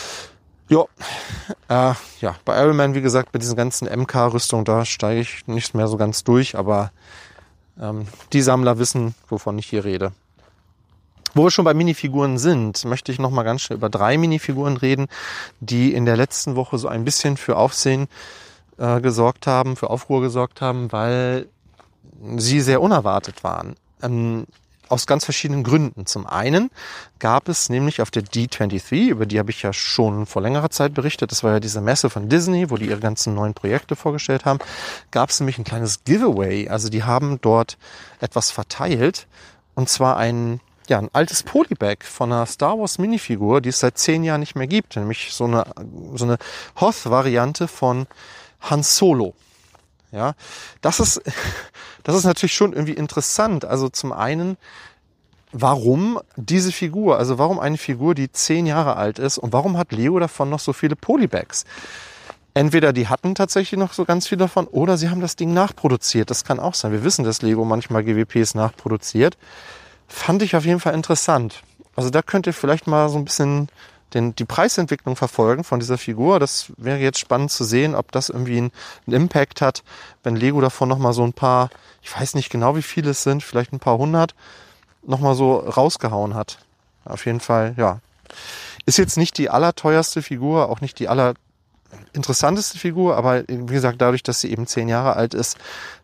Bei Iron Man, wie gesagt, bei diesen ganzen MK-Rüstungen, da steige ich nicht mehr so ganz durch, aber die Sammler wissen, wovon ich hier rede. Wo wir schon bei Minifiguren sind, möchte ich noch mal ganz schnell über 3 Minifiguren reden, die in der letzten Woche so ein bisschen für Aufsehen gesorgt haben, für Aufruhr gesorgt haben, weil sie sehr unerwartet waren. Aus ganz verschiedenen Gründen. Zum einen gab es nämlich auf der D23, über die habe ich ja schon vor längerer Zeit berichtet, das war ja diese Messe von Disney, wo die ihre ganzen neuen Projekte vorgestellt haben, gab es nämlich ein kleines Giveaway. Also die haben dort etwas verteilt, und zwar ein altes Polybag von einer Star Wars Minifigur, die es seit 10 Jahren nicht mehr gibt, nämlich so eine Hoth-Variante von Han Solo. Ja, das ist natürlich schon irgendwie interessant. Also zum einen, warum diese Figur? Also warum eine Figur, die 10 Jahre alt ist, und warum hat Lego davon noch so viele Polybags? Entweder die hatten tatsächlich noch so ganz viel davon, oder sie haben das Ding nachproduziert. Das kann auch sein. Wir wissen, dass Lego manchmal GWPs nachproduziert. Fand ich auf jeden Fall interessant. Also da könnt ihr vielleicht mal so ein bisschen die Preisentwicklung verfolgen von dieser Figur. Das wäre jetzt spannend zu sehen, ob das irgendwie einen Impact hat, wenn Lego davon nochmal so ein paar, ich weiß nicht genau wie viele es sind, vielleicht ein paar 100, nochmal so rausgehauen hat. Auf jeden Fall, ja. Ist jetzt nicht die allerteuerste Figur, auch nicht die allerinteressanteste Figur, aber wie gesagt, dadurch, dass sie eben 10 Jahre alt ist,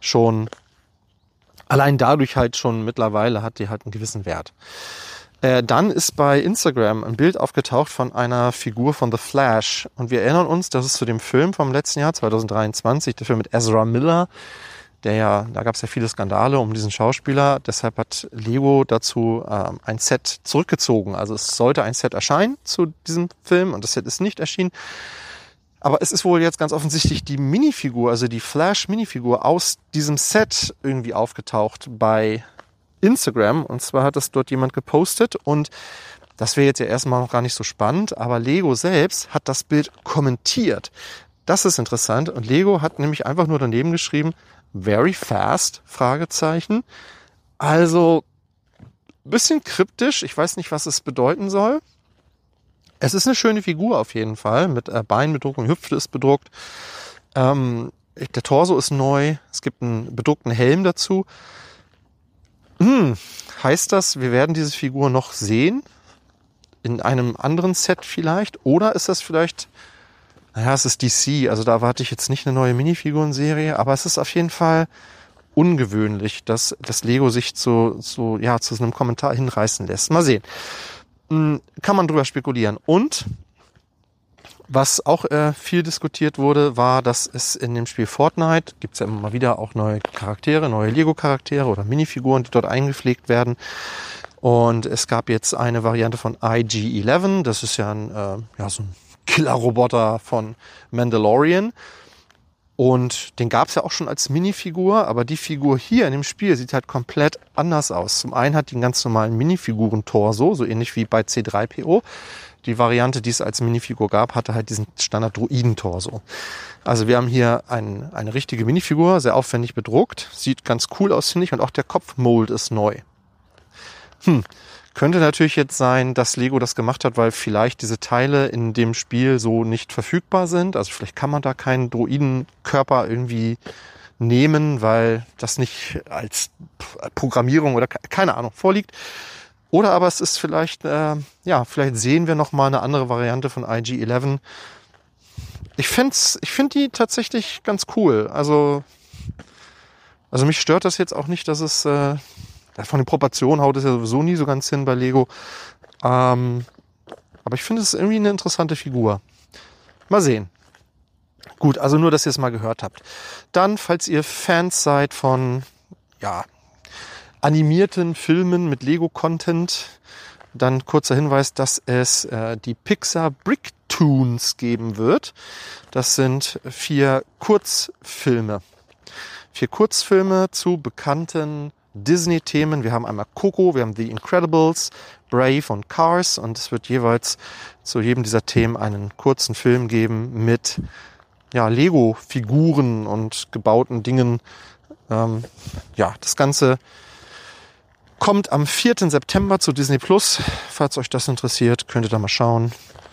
allein dadurch halt schon mittlerweile hat die halt einen gewissen Wert. Dann ist bei Instagram ein Bild aufgetaucht von einer Figur von The Flash. Und wir erinnern uns, das ist zu dem Film vom letzten Jahr, 2023, der Film mit Ezra Miller. Da gab es ja viele Skandale um diesen Schauspieler. Deshalb hat Lego dazu ein Set zurückgezogen. Also es sollte ein Set erscheinen zu diesem Film und das Set ist nicht erschienen. Aber es ist wohl jetzt ganz offensichtlich die Minifigur, also die Flash-Minifigur aus diesem Set irgendwie aufgetaucht bei Instagram. Und zwar hat das dort jemand gepostet und das wäre jetzt ja erstmal noch gar nicht so spannend, aber Lego selbst hat das Bild kommentiert. Das ist interessant und Lego hat nämlich einfach nur daneben geschrieben, very fast, Fragezeichen. Also ein bisschen kryptisch, ich weiß nicht, was es bedeuten soll. Es ist eine schöne Figur auf jeden Fall, mit Beinbedruckung, Hüfte ist bedruckt. Der Torso ist neu, es gibt einen bedruckten Helm dazu. Heißt das, wir werden diese Figur noch sehen? In einem anderen Set vielleicht? Oder ist das vielleicht, naja, es ist DC, also da erwarte ich jetzt nicht eine neue Minifigurenserie, aber es ist auf jeden Fall ungewöhnlich, dass das Lego sich zu so einem Kommentar hinreißen lässt. Mal sehen. Kann man drüber spekulieren. Und was auch viel diskutiert wurde, war, dass es in dem Spiel Fortnite, gibt es ja immer mal wieder auch neue Charaktere, neue Lego-Charaktere oder Minifiguren, die dort eingepflegt werden. Und es gab jetzt eine Variante von IG-11, das ist ja so ein Killer-Roboter von Mandalorian. Und den gab es ja auch schon als Minifigur, aber die Figur hier in dem Spiel sieht halt komplett anders aus. Zum einen hat die einen ganz normalen Minifiguren-Torso, so ähnlich wie bei C3PO. Die Variante, die es als Minifigur gab, hatte halt diesen Standard-Druiden-Torso. Also wir haben hier eine richtige Minifigur, sehr aufwendig bedruckt. Sieht ganz cool aus, finde ich. Und auch der Kopfmold ist neu. Könnte natürlich jetzt sein, dass Lego das gemacht hat, weil vielleicht diese Teile in dem Spiel so nicht verfügbar sind. Also vielleicht kann man da keinen Droidenkörper irgendwie nehmen, weil das nicht als Programmierung oder keine Ahnung vorliegt. Oder aber es ist vielleicht, vielleicht sehen wir noch mal eine andere Variante von IG-11. Ich finde die tatsächlich ganz cool. Also mich stört das jetzt auch nicht, dass es von den Proportionen haut es ja sowieso nie so ganz hin bei Lego. Aber ich finde es irgendwie eine interessante Figur. Mal sehen. Gut, also nur, dass ihr es mal gehört habt. Dann, falls ihr Fans seid von animierten Filmen mit Lego-Content, dann kurzer Hinweis, dass es die Pixar Bricktoons geben wird. Das sind 4 Kurzfilme. 4 Kurzfilme zu bekannten Disney-Themen. Wir haben einmal Coco, wir haben The Incredibles, Brave und Cars und es wird jeweils zu jedem dieser Themen einen kurzen Film geben mit Lego-Figuren und gebauten Dingen. Das Ganze kommt am 4. September zu Disney Plus. Falls euch das interessiert, könnt ihr da mal schauen.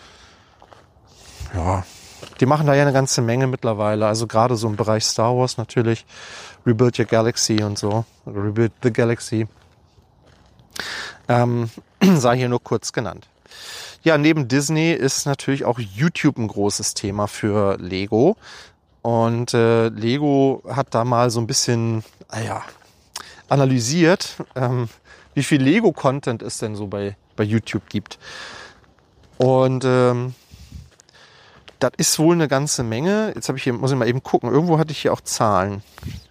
Ja, die machen da ja eine ganze Menge mittlerweile. Also gerade so im Bereich Star Wars natürlich. Rebuild Your Galaxy und so. Oder Rebuild the Galaxy. Sei hier nur kurz genannt. Ja, neben Disney ist natürlich auch YouTube ein großes Thema für Lego. Und Lego hat da mal so ein bisschen, analysiert, wie viel Lego-Content es denn so bei YouTube gibt. Und das ist wohl eine ganze Menge. Jetzt muss ich mal eben gucken. Irgendwo hatte ich hier auch Zahlen.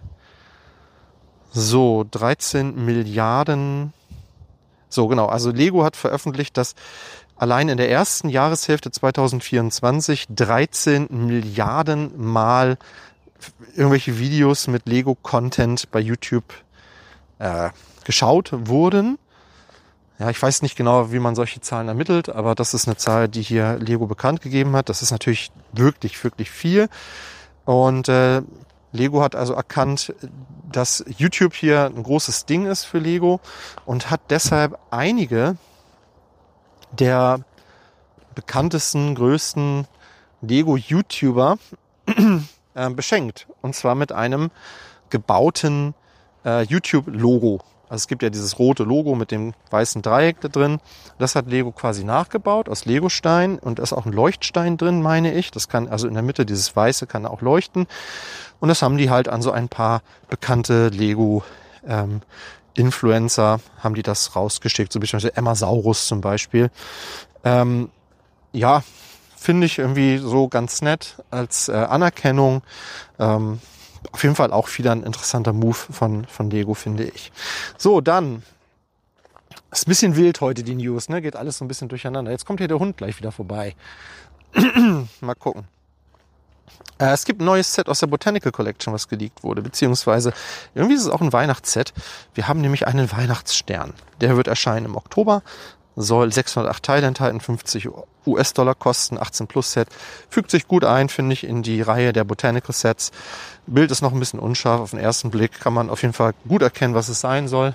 So, 13 Milliarden. So, genau. Also Lego hat veröffentlicht, dass allein in der ersten Jahreshälfte 2024 13 Milliarden Mal irgendwelche Videos mit Lego-Content bei YouTube geschaut wurden. Ja, ich weiß nicht genau, wie man solche Zahlen ermittelt, aber das ist eine Zahl, die hier Lego bekannt gegeben hat. Das ist natürlich wirklich, wirklich viel. Und Lego hat also erkannt, dass YouTube hier ein großes Ding ist für Lego und hat deshalb einige der bekanntesten, größten Lego-YouTuber beschenkt. Und zwar mit einem gebauten YouTube-Logo. Also es gibt ja dieses rote Logo mit dem weißen Dreieck da drin. Das hat Lego quasi nachgebaut aus Legostein und da ist auch ein Leuchtstein drin, meine ich. Das kann also in der Mitte, dieses Weiße kann auch leuchten. Und das haben die halt an so ein paar bekannte Lego Influencer haben die das rausgeschickt, so wie zum Beispiel Emmasaurus zum Beispiel. Finde ich irgendwie so ganz nett als Anerkennung. Auf jeden Fall auch wieder ein interessanter Move von Lego, finde ich. So, dann ist ein bisschen wild heute die News, ne? Geht alles so ein bisschen durcheinander. Jetzt kommt hier der Hund gleich wieder vorbei. Mal gucken. Es gibt ein neues Set aus der Botanical Collection, was geleakt wurde, beziehungsweise irgendwie ist es auch ein Weihnachtsset. Wir haben nämlich einen Weihnachtsstern. Der wird erscheinen im Oktober, soll 608 Teile enthalten, 50 US-Dollar kosten, 18 Plus Set. Fügt sich gut ein, finde ich, in die Reihe der Botanical Sets. Bild ist noch ein bisschen unscharf auf den ersten Blick, kann man auf jeden Fall gut erkennen, was es sein soll.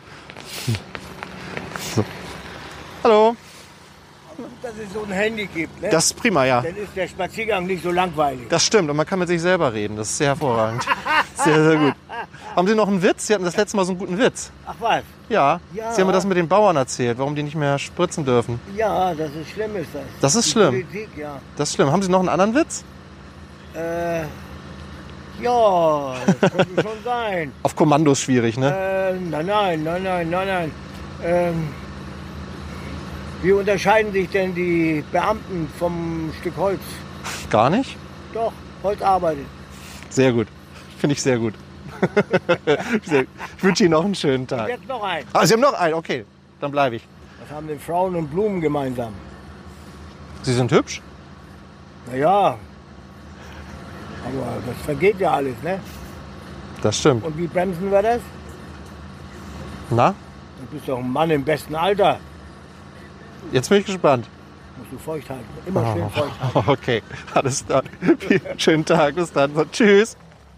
So. Hallo. Dass es so ein Handy gibt, ne? Das ist prima, ja. Dann ist der Spaziergang nicht so langweilig. Das stimmt und man kann mit sich selber reden, das ist sehr hervorragend. Sehr, sehr gut. Haben Sie noch einen Witz? Sie hatten das letzte Mal so einen guten Witz. Ach was? Ja. Ja. Sie haben mir das mit den Bauern erzählt, warum die nicht mehr spritzen dürfen. Ja, das ist schlimm, ist das. Das ist Die schlimm. Politik, ja. Das ist schlimm. Haben Sie noch einen anderen Witz? Ja, das könnte schon sein. Auf Kommando ist schwierig, ne? Nein. Wie unterscheiden sich denn die Beamten vom Stück Holz? Gar nicht? Doch, Holz arbeitet. Sehr gut. Finde ich sehr gut. Ich wünsche Ihnen noch einen schönen Tag. Jetzt noch ein. Ah, Sie haben noch einen? Okay, dann bleibe ich. Was haben denn Frauen und Blumen gemeinsam? Sie sind hübsch? Naja, aber das vergeht ja alles, ne? Das stimmt. Und wie bremsen wir das? Na, Du bist doch ein Mann im besten Alter. jetzt bin ich gespannt. Musst du feucht halten. Immer schön feucht halten. Okay, alles klar. Schönen Tag, bis dann. So, tschüss.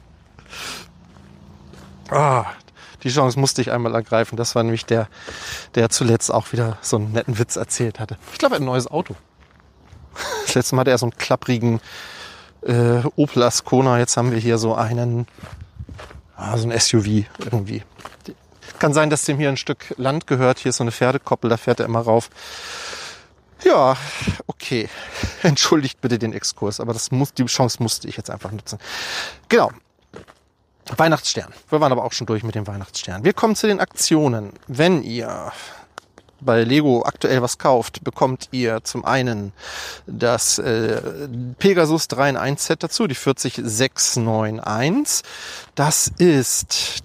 Die Chance musste ich einmal ergreifen. Das war nämlich der zuletzt auch wieder so einen netten Witz erzählt hatte. Ich glaube, er hat ein neues Auto. Das letzte Mal hatte er so einen klapprigen Opel Ascona. Jetzt haben wir hier so einen, so ein SUV irgendwie. Kann sein, dass dem hier ein Stück Land gehört. Hier ist so eine Pferdekoppel, da fährt er immer rauf. Ja, okay. Entschuldigt bitte den Exkurs, aber die Chance musste ich jetzt einfach nutzen. Genau. Weihnachtsstern. Wir waren aber auch schon durch mit dem Weihnachtsstern. Wir kommen zu den Aktionen. Wenn ihr bei Lego aktuell was kauft, bekommt ihr zum einen das Pegasus 3 in 1 Set dazu, die 40691. Das ist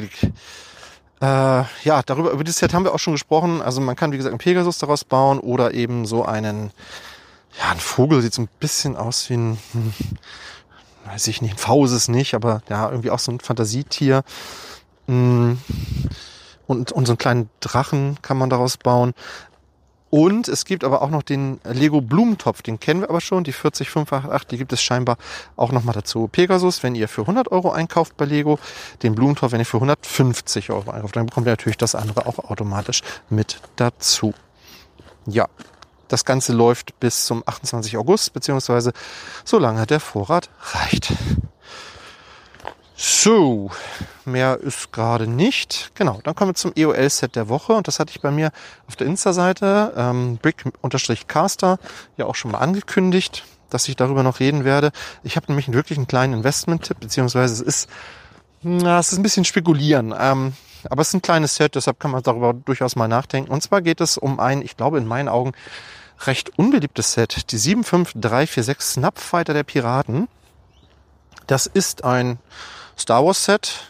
über dieses Set haben wir auch schon gesprochen. Also man kann, wie gesagt, einen Pegasus daraus bauen oder eben so ein Vogel, sieht so ein bisschen aus wie weiß ich nicht, ein V ist es nicht, aber ja, irgendwie auch so ein Fantasietier. Und so einen kleinen Drachen kann man daraus bauen. Und es gibt aber auch noch den Lego Blumentopf, den kennen wir aber schon, die 40588, die gibt es scheinbar auch nochmal dazu. Pegasus, wenn ihr für 100 € einkauft bei Lego, den Blumentopf, wenn ihr für 150 € einkauft, dann bekommt ihr natürlich das andere auch automatisch mit dazu. Ja, das Ganze läuft bis zum 28. August, beziehungsweise solange der Vorrat reicht. So, mehr ist gerade nicht. Genau, dann kommen wir zum EOL-Set der Woche. Und das hatte ich bei mir auf der Insta-Seite, Brick-Caster, ja auch schon mal angekündigt, dass ich darüber noch reden werde. Ich habe nämlich wirklich einen kleinen Investment-Tipp, beziehungsweise es ist ein bisschen spekulieren. Aber es ist ein kleines Set, deshalb kann man darüber durchaus mal nachdenken. Und zwar geht es um ein, ich glaube in meinen Augen, recht unbeliebtes Set. Die 75346 Snapfighter der Piraten. Das ist ein Star Wars Set,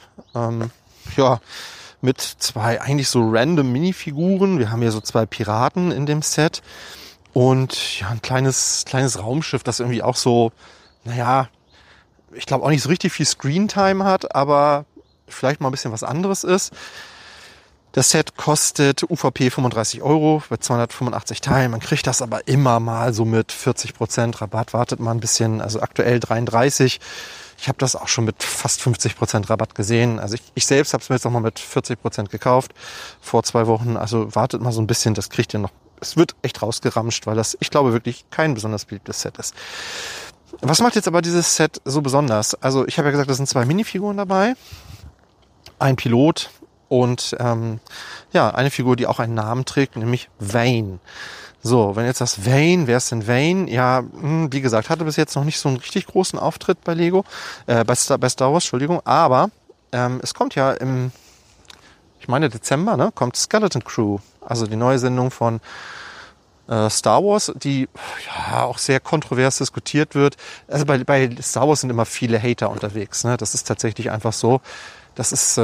mit zwei eigentlich so random Minifiguren. Wir haben hier so zwei Piraten in dem Set und ja, ein kleines Raumschiff, das irgendwie auch so, ich glaube auch nicht so richtig viel Screentime hat, aber vielleicht mal ein bisschen was anderes ist. Das Set kostet UVP 35 € bei 285 Teilen. Man kriegt das aber immer mal so mit 40% Rabatt. Wartet mal ein bisschen, also aktuell 33. Ich habe das auch schon mit fast 50% Rabatt gesehen. Also ich selbst habe es mir jetzt noch mal mit 40% gekauft vor 2 Wochen. Also wartet mal so ein bisschen, das kriegt ihr noch. Es wird echt rausgeramscht, weil das, ich glaube, wirklich kein besonders beliebtes Set ist. Was macht jetzt aber dieses Set so besonders? Also ich habe ja gesagt, da sind 2 Minifiguren dabei. Ein Pilot und eine Figur, die auch einen Namen trägt, nämlich Vane. So, wenn jetzt das Vane, wer ist denn Vane? Ja, wie gesagt, hatte bis jetzt noch nicht so einen richtig großen Auftritt bei Lego, bei Star Wars, Entschuldigung, aber es kommt ja Dezember, ne, kommt Skeleton Crew, also die neue Sendung von Star Wars, die ja auch sehr kontrovers diskutiert wird. Also bei Star Wars sind immer viele Hater unterwegs, ne? Das ist tatsächlich einfach so. Das ist,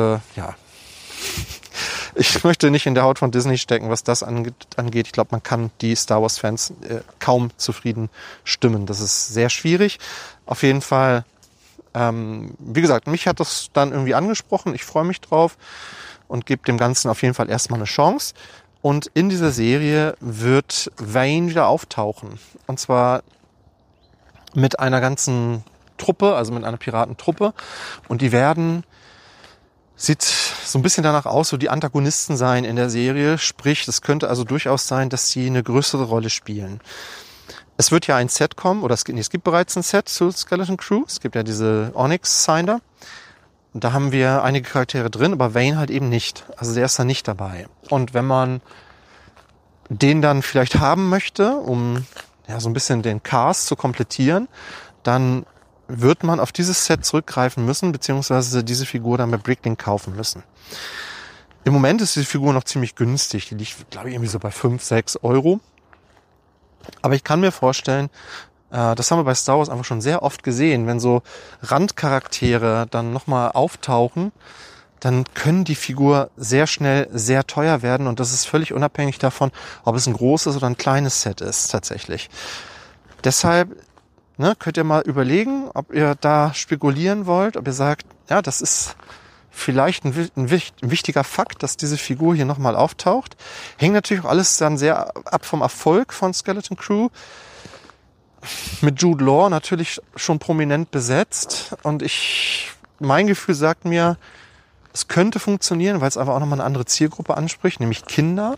ich möchte nicht in der Haut von Disney stecken, was das angeht. Ich glaube, man kann die Star Wars-Fans kaum zufrieden stimmen. Das ist sehr schwierig. Auf jeden Fall, wie gesagt, mich hat das dann irgendwie angesprochen. Ich freue mich drauf und gebe dem Ganzen auf jeden Fall erstmal eine Chance. Und in dieser Serie wird Vane wieder auftauchen. Und zwar mit einer ganzen Truppe, also mit einer Piratentruppe. Und die sieht so ein bisschen danach aus, so die Antagonisten sein in der Serie. Sprich, es könnte also durchaus sein, dass sie eine größere Rolle spielen. Es wird ja ein Set kommen, oder es gibt bereits ein Set zu Skeleton Crew. Es gibt ja diese Onyx Cinder. Da haben wir einige Charaktere drin, aber Vayne halt eben nicht. Also der ist da nicht dabei. Und wenn man den dann vielleicht haben möchte, um ja so ein bisschen den Cast zu komplettieren, dann wird man auf dieses Set zurückgreifen müssen, beziehungsweise diese Figur dann bei Bricklink kaufen müssen. Im Moment ist diese Figur noch ziemlich günstig. Die liegt, glaube ich, irgendwie so bei 5, 6 Euro. Aber ich kann mir vorstellen, das haben wir bei Star Wars einfach schon sehr oft gesehen, wenn so Randcharaktere dann nochmal auftauchen, dann können die Figur sehr schnell sehr teuer werden und das ist völlig unabhängig davon, ob es ein großes oder ein kleines Set ist tatsächlich. Deshalb könnt ihr mal überlegen, ob ihr da spekulieren wollt, ob ihr sagt, ja, das ist vielleicht ein wichtiger Fakt, dass diese Figur hier nochmal auftaucht. Hängt natürlich auch alles dann sehr ab vom Erfolg von Skeleton Crew. Mit Jude Law natürlich schon prominent besetzt und mein Gefühl sagt mir, es könnte funktionieren, weil es einfach auch nochmal eine andere Zielgruppe anspricht, nämlich Kinder.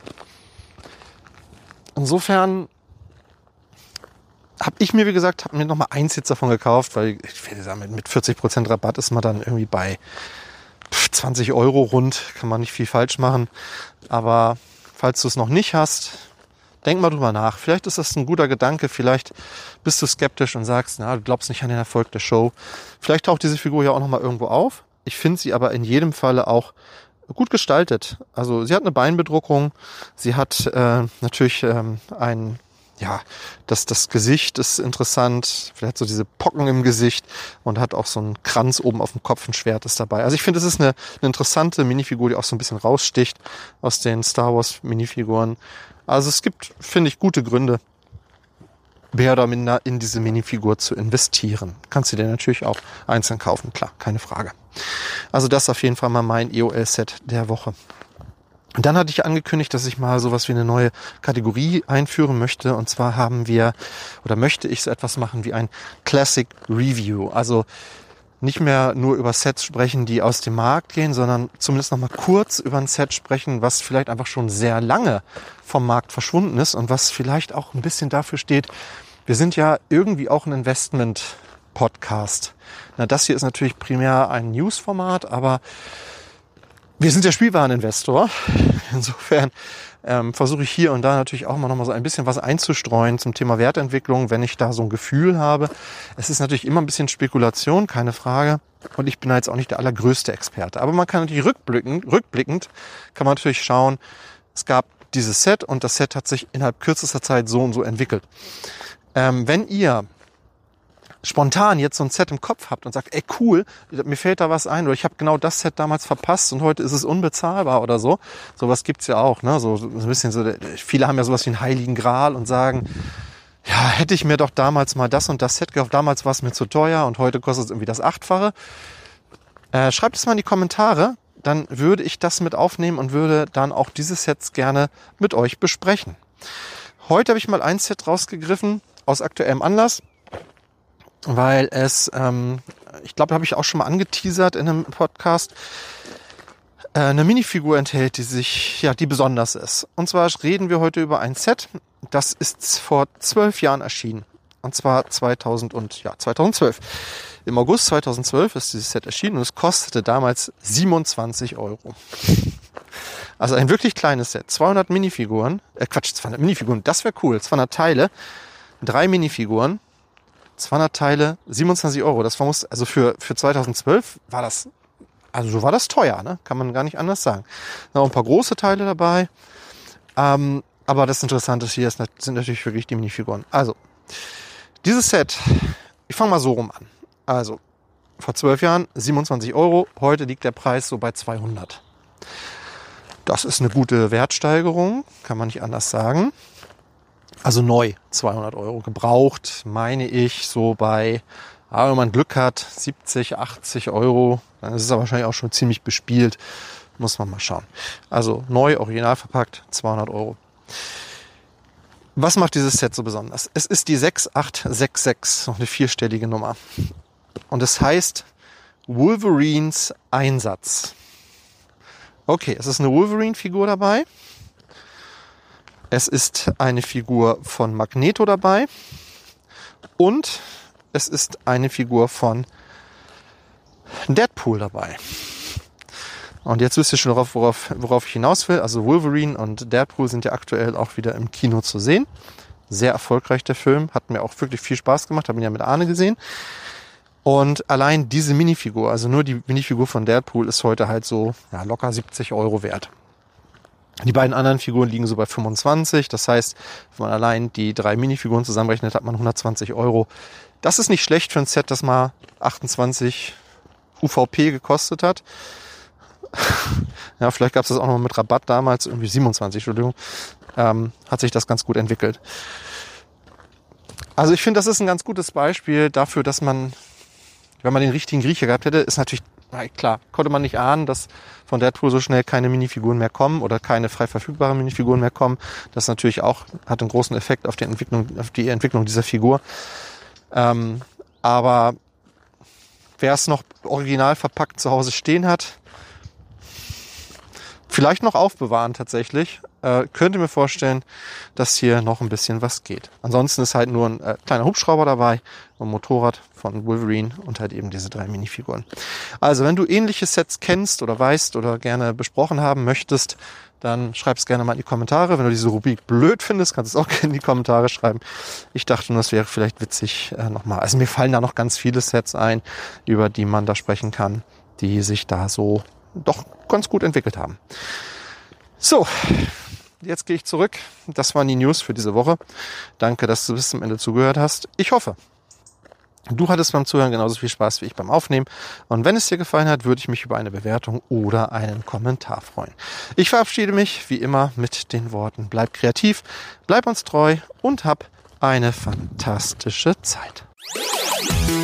Insofern habe ich mir, wie gesagt, mir nochmal eins jetzt davon gekauft, weil ich würde sagen, mit 40% Rabatt ist man dann irgendwie bei 20 Euro rund, kann man nicht viel falsch machen. Aber falls du es noch nicht hast, denk mal drüber nach. Vielleicht ist das ein guter Gedanke, vielleicht bist du skeptisch und sagst, du glaubst nicht an den Erfolg der Show. Vielleicht taucht diese Figur ja auch nochmal irgendwo auf. Ich finde sie aber in jedem Falle auch gut gestaltet. Also sie hat eine Beinbedruckung, sie hat natürlich das Gesicht ist interessant, vielleicht so diese Pocken im Gesicht und hat auch so einen Kranz oben auf dem Kopf, ein Schwert ist dabei. Also ich finde, es ist eine interessante Minifigur, die auch so ein bisschen raussticht aus den Star Wars Minifiguren. Also es gibt, finde ich, gute Gründe, mehr oder minder in diese Minifigur zu investieren. Kannst du dir natürlich auch einzeln kaufen, klar, keine Frage. Also das ist auf jeden Fall mal mein EOL-Set der Woche. Und dann hatte ich angekündigt, dass ich mal sowas wie eine neue Kategorie einführen möchte. Und zwar möchte ich so etwas machen wie ein Classic Review. Also nicht mehr nur über Sets sprechen, die aus dem Markt gehen, sondern zumindest noch mal kurz über ein Set sprechen, was vielleicht einfach schon sehr lange vom Markt verschwunden ist und was vielleicht auch ein bisschen dafür steht, wir sind ja irgendwie auch ein Investment-Podcast. Das hier ist natürlich primär ein News-Format, aber wir sind der Spielwareninvestor. Insofern versuche ich hier und da natürlich auch mal noch mal so ein bisschen was einzustreuen zum Thema Wertentwicklung, wenn ich da so ein Gefühl habe. Es ist natürlich immer ein bisschen Spekulation, keine Frage. Und ich bin da jetzt auch nicht der allergrößte Experte. Aber man kann natürlich rückblickend kann man natürlich schauen, es gab dieses Set und das Set hat sich innerhalb kürzester Zeit so und so entwickelt. Wenn ihr spontan jetzt so ein Set im Kopf habt und sagt, ey cool, mir fällt da was ein oder ich habe genau das Set damals verpasst und heute ist es unbezahlbar oder so. Sowas gibt's ja auch, ne? So ein bisschen so. Viele haben ja sowas wie einen Heiligen Gral und sagen, ja, hätte ich mir doch damals mal das und das Set gekauft, damals war es mir zu teuer und heute kostet es irgendwie das 8-fache. Schreibt es mal in die Kommentare, dann würde ich das mit aufnehmen und würde dann auch diese Sets gerne mit euch besprechen. Heute habe ich mal ein Set rausgegriffen aus aktuellem Anlass, weil es, ich glaube, habe ich auch schon mal angeteasert in einem Podcast, eine Minifigur enthält, die besonders ist. Und zwar reden wir heute über ein Set, das ist vor 12 Jahren erschienen. Und zwar 2012. Im August 2012 ist dieses Set erschienen und es kostete damals 27 Euro. Also ein wirklich kleines Set. 200 Minifiguren. 200 Minifiguren, das wäre cool. 200 Teile, 3 Minifiguren, 200 Teile, 27 Euro. Das war, also für 2012 war das, also so war das teuer, ne? Kann man gar nicht anders sagen. Noch ein paar große Teile dabei. Aber das Interessante hier sind natürlich wirklich die Minifiguren. Also, dieses Set, ich fange mal so rum an. Also, vor 12 Jahren 27 Euro, heute liegt der Preis so bei 200. Das ist eine gute Wertsteigerung, kann man nicht anders sagen. Also neu 200 Euro, gebraucht meine ich so bei, wenn man Glück hat, 70, 80 Euro. Dann ist es aber wahrscheinlich auch schon ziemlich bespielt, muss man mal schauen. Also neu, original verpackt, 200 Euro. Was macht dieses Set so besonders? Es ist die 6866, noch eine 4-stellige Nummer. Und es heißt Wolverines Einsatz. Okay, es ist eine Wolverine-Figur dabei. Es ist eine Figur von Magneto dabei. Und es ist eine Figur von Deadpool dabei. Und jetzt wisst ihr schon, worauf ich hinaus will. Also Wolverine und Deadpool sind ja aktuell auch wieder im Kino zu sehen. Sehr erfolgreich der Film. Hat mir auch wirklich viel Spaß gemacht. Habe ihn ja mit Arne gesehen. Und allein diese Minifigur, also nur die Minifigur von Deadpool, ist heute halt so locker 70 € wert. Die beiden anderen Figuren liegen so bei 25. Das heißt, wenn man allein die 3 Minifiguren zusammenrechnet, hat man 120 €. Das ist nicht schlecht für ein Set, das mal 28 UVP gekostet hat. Ja, vielleicht gab es das auch noch mit Rabatt damals, irgendwie 27, Entschuldigung. Hat sich das ganz gut entwickelt. Also ich finde, das ist ein ganz gutes Beispiel dafür, dass man, wenn man den richtigen Griecher gehabt hätte, ist natürlich, klar, konnte man nicht ahnen, dass von Deadpool so schnell keine Minifiguren mehr kommen oder keine frei verfügbaren Minifiguren mehr kommen. Das natürlich auch hat einen großen Effekt auf die Entwicklung dieser Figur. Aber wer es noch original verpackt zu Hause stehen hat, vielleicht noch aufbewahren tatsächlich, könnte mir vorstellen, dass hier noch ein bisschen was geht. Ansonsten ist halt nur ein kleiner Hubschrauber dabei, ein Motorrad von Wolverine und halt eben diese 3 Minifiguren. Also wenn du ähnliche Sets kennst oder weißt oder gerne besprochen haben möchtest, dann schreib es gerne mal in die Kommentare. Wenn du diese Rubrik blöd findest, kannst du es auch gerne in die Kommentare schreiben. Ich dachte nur, es wäre vielleicht witzig nochmal. Also mir fallen da noch ganz viele Sets ein, über die man da sprechen kann, die sich da so doch ganz gut entwickelt haben. So, jetzt gehe ich zurück. Das waren die News für diese Woche. Danke, dass du bis zum Ende zugehört hast. Ich hoffe, du hattest beim Zuhören genauso viel Spaß wie ich beim Aufnehmen. Und wenn es dir gefallen hat, würde ich mich über eine Bewertung oder einen Kommentar freuen. Ich verabschiede mich wie immer mit den Worten: Bleib kreativ, bleib uns treu und hab eine fantastische Zeit.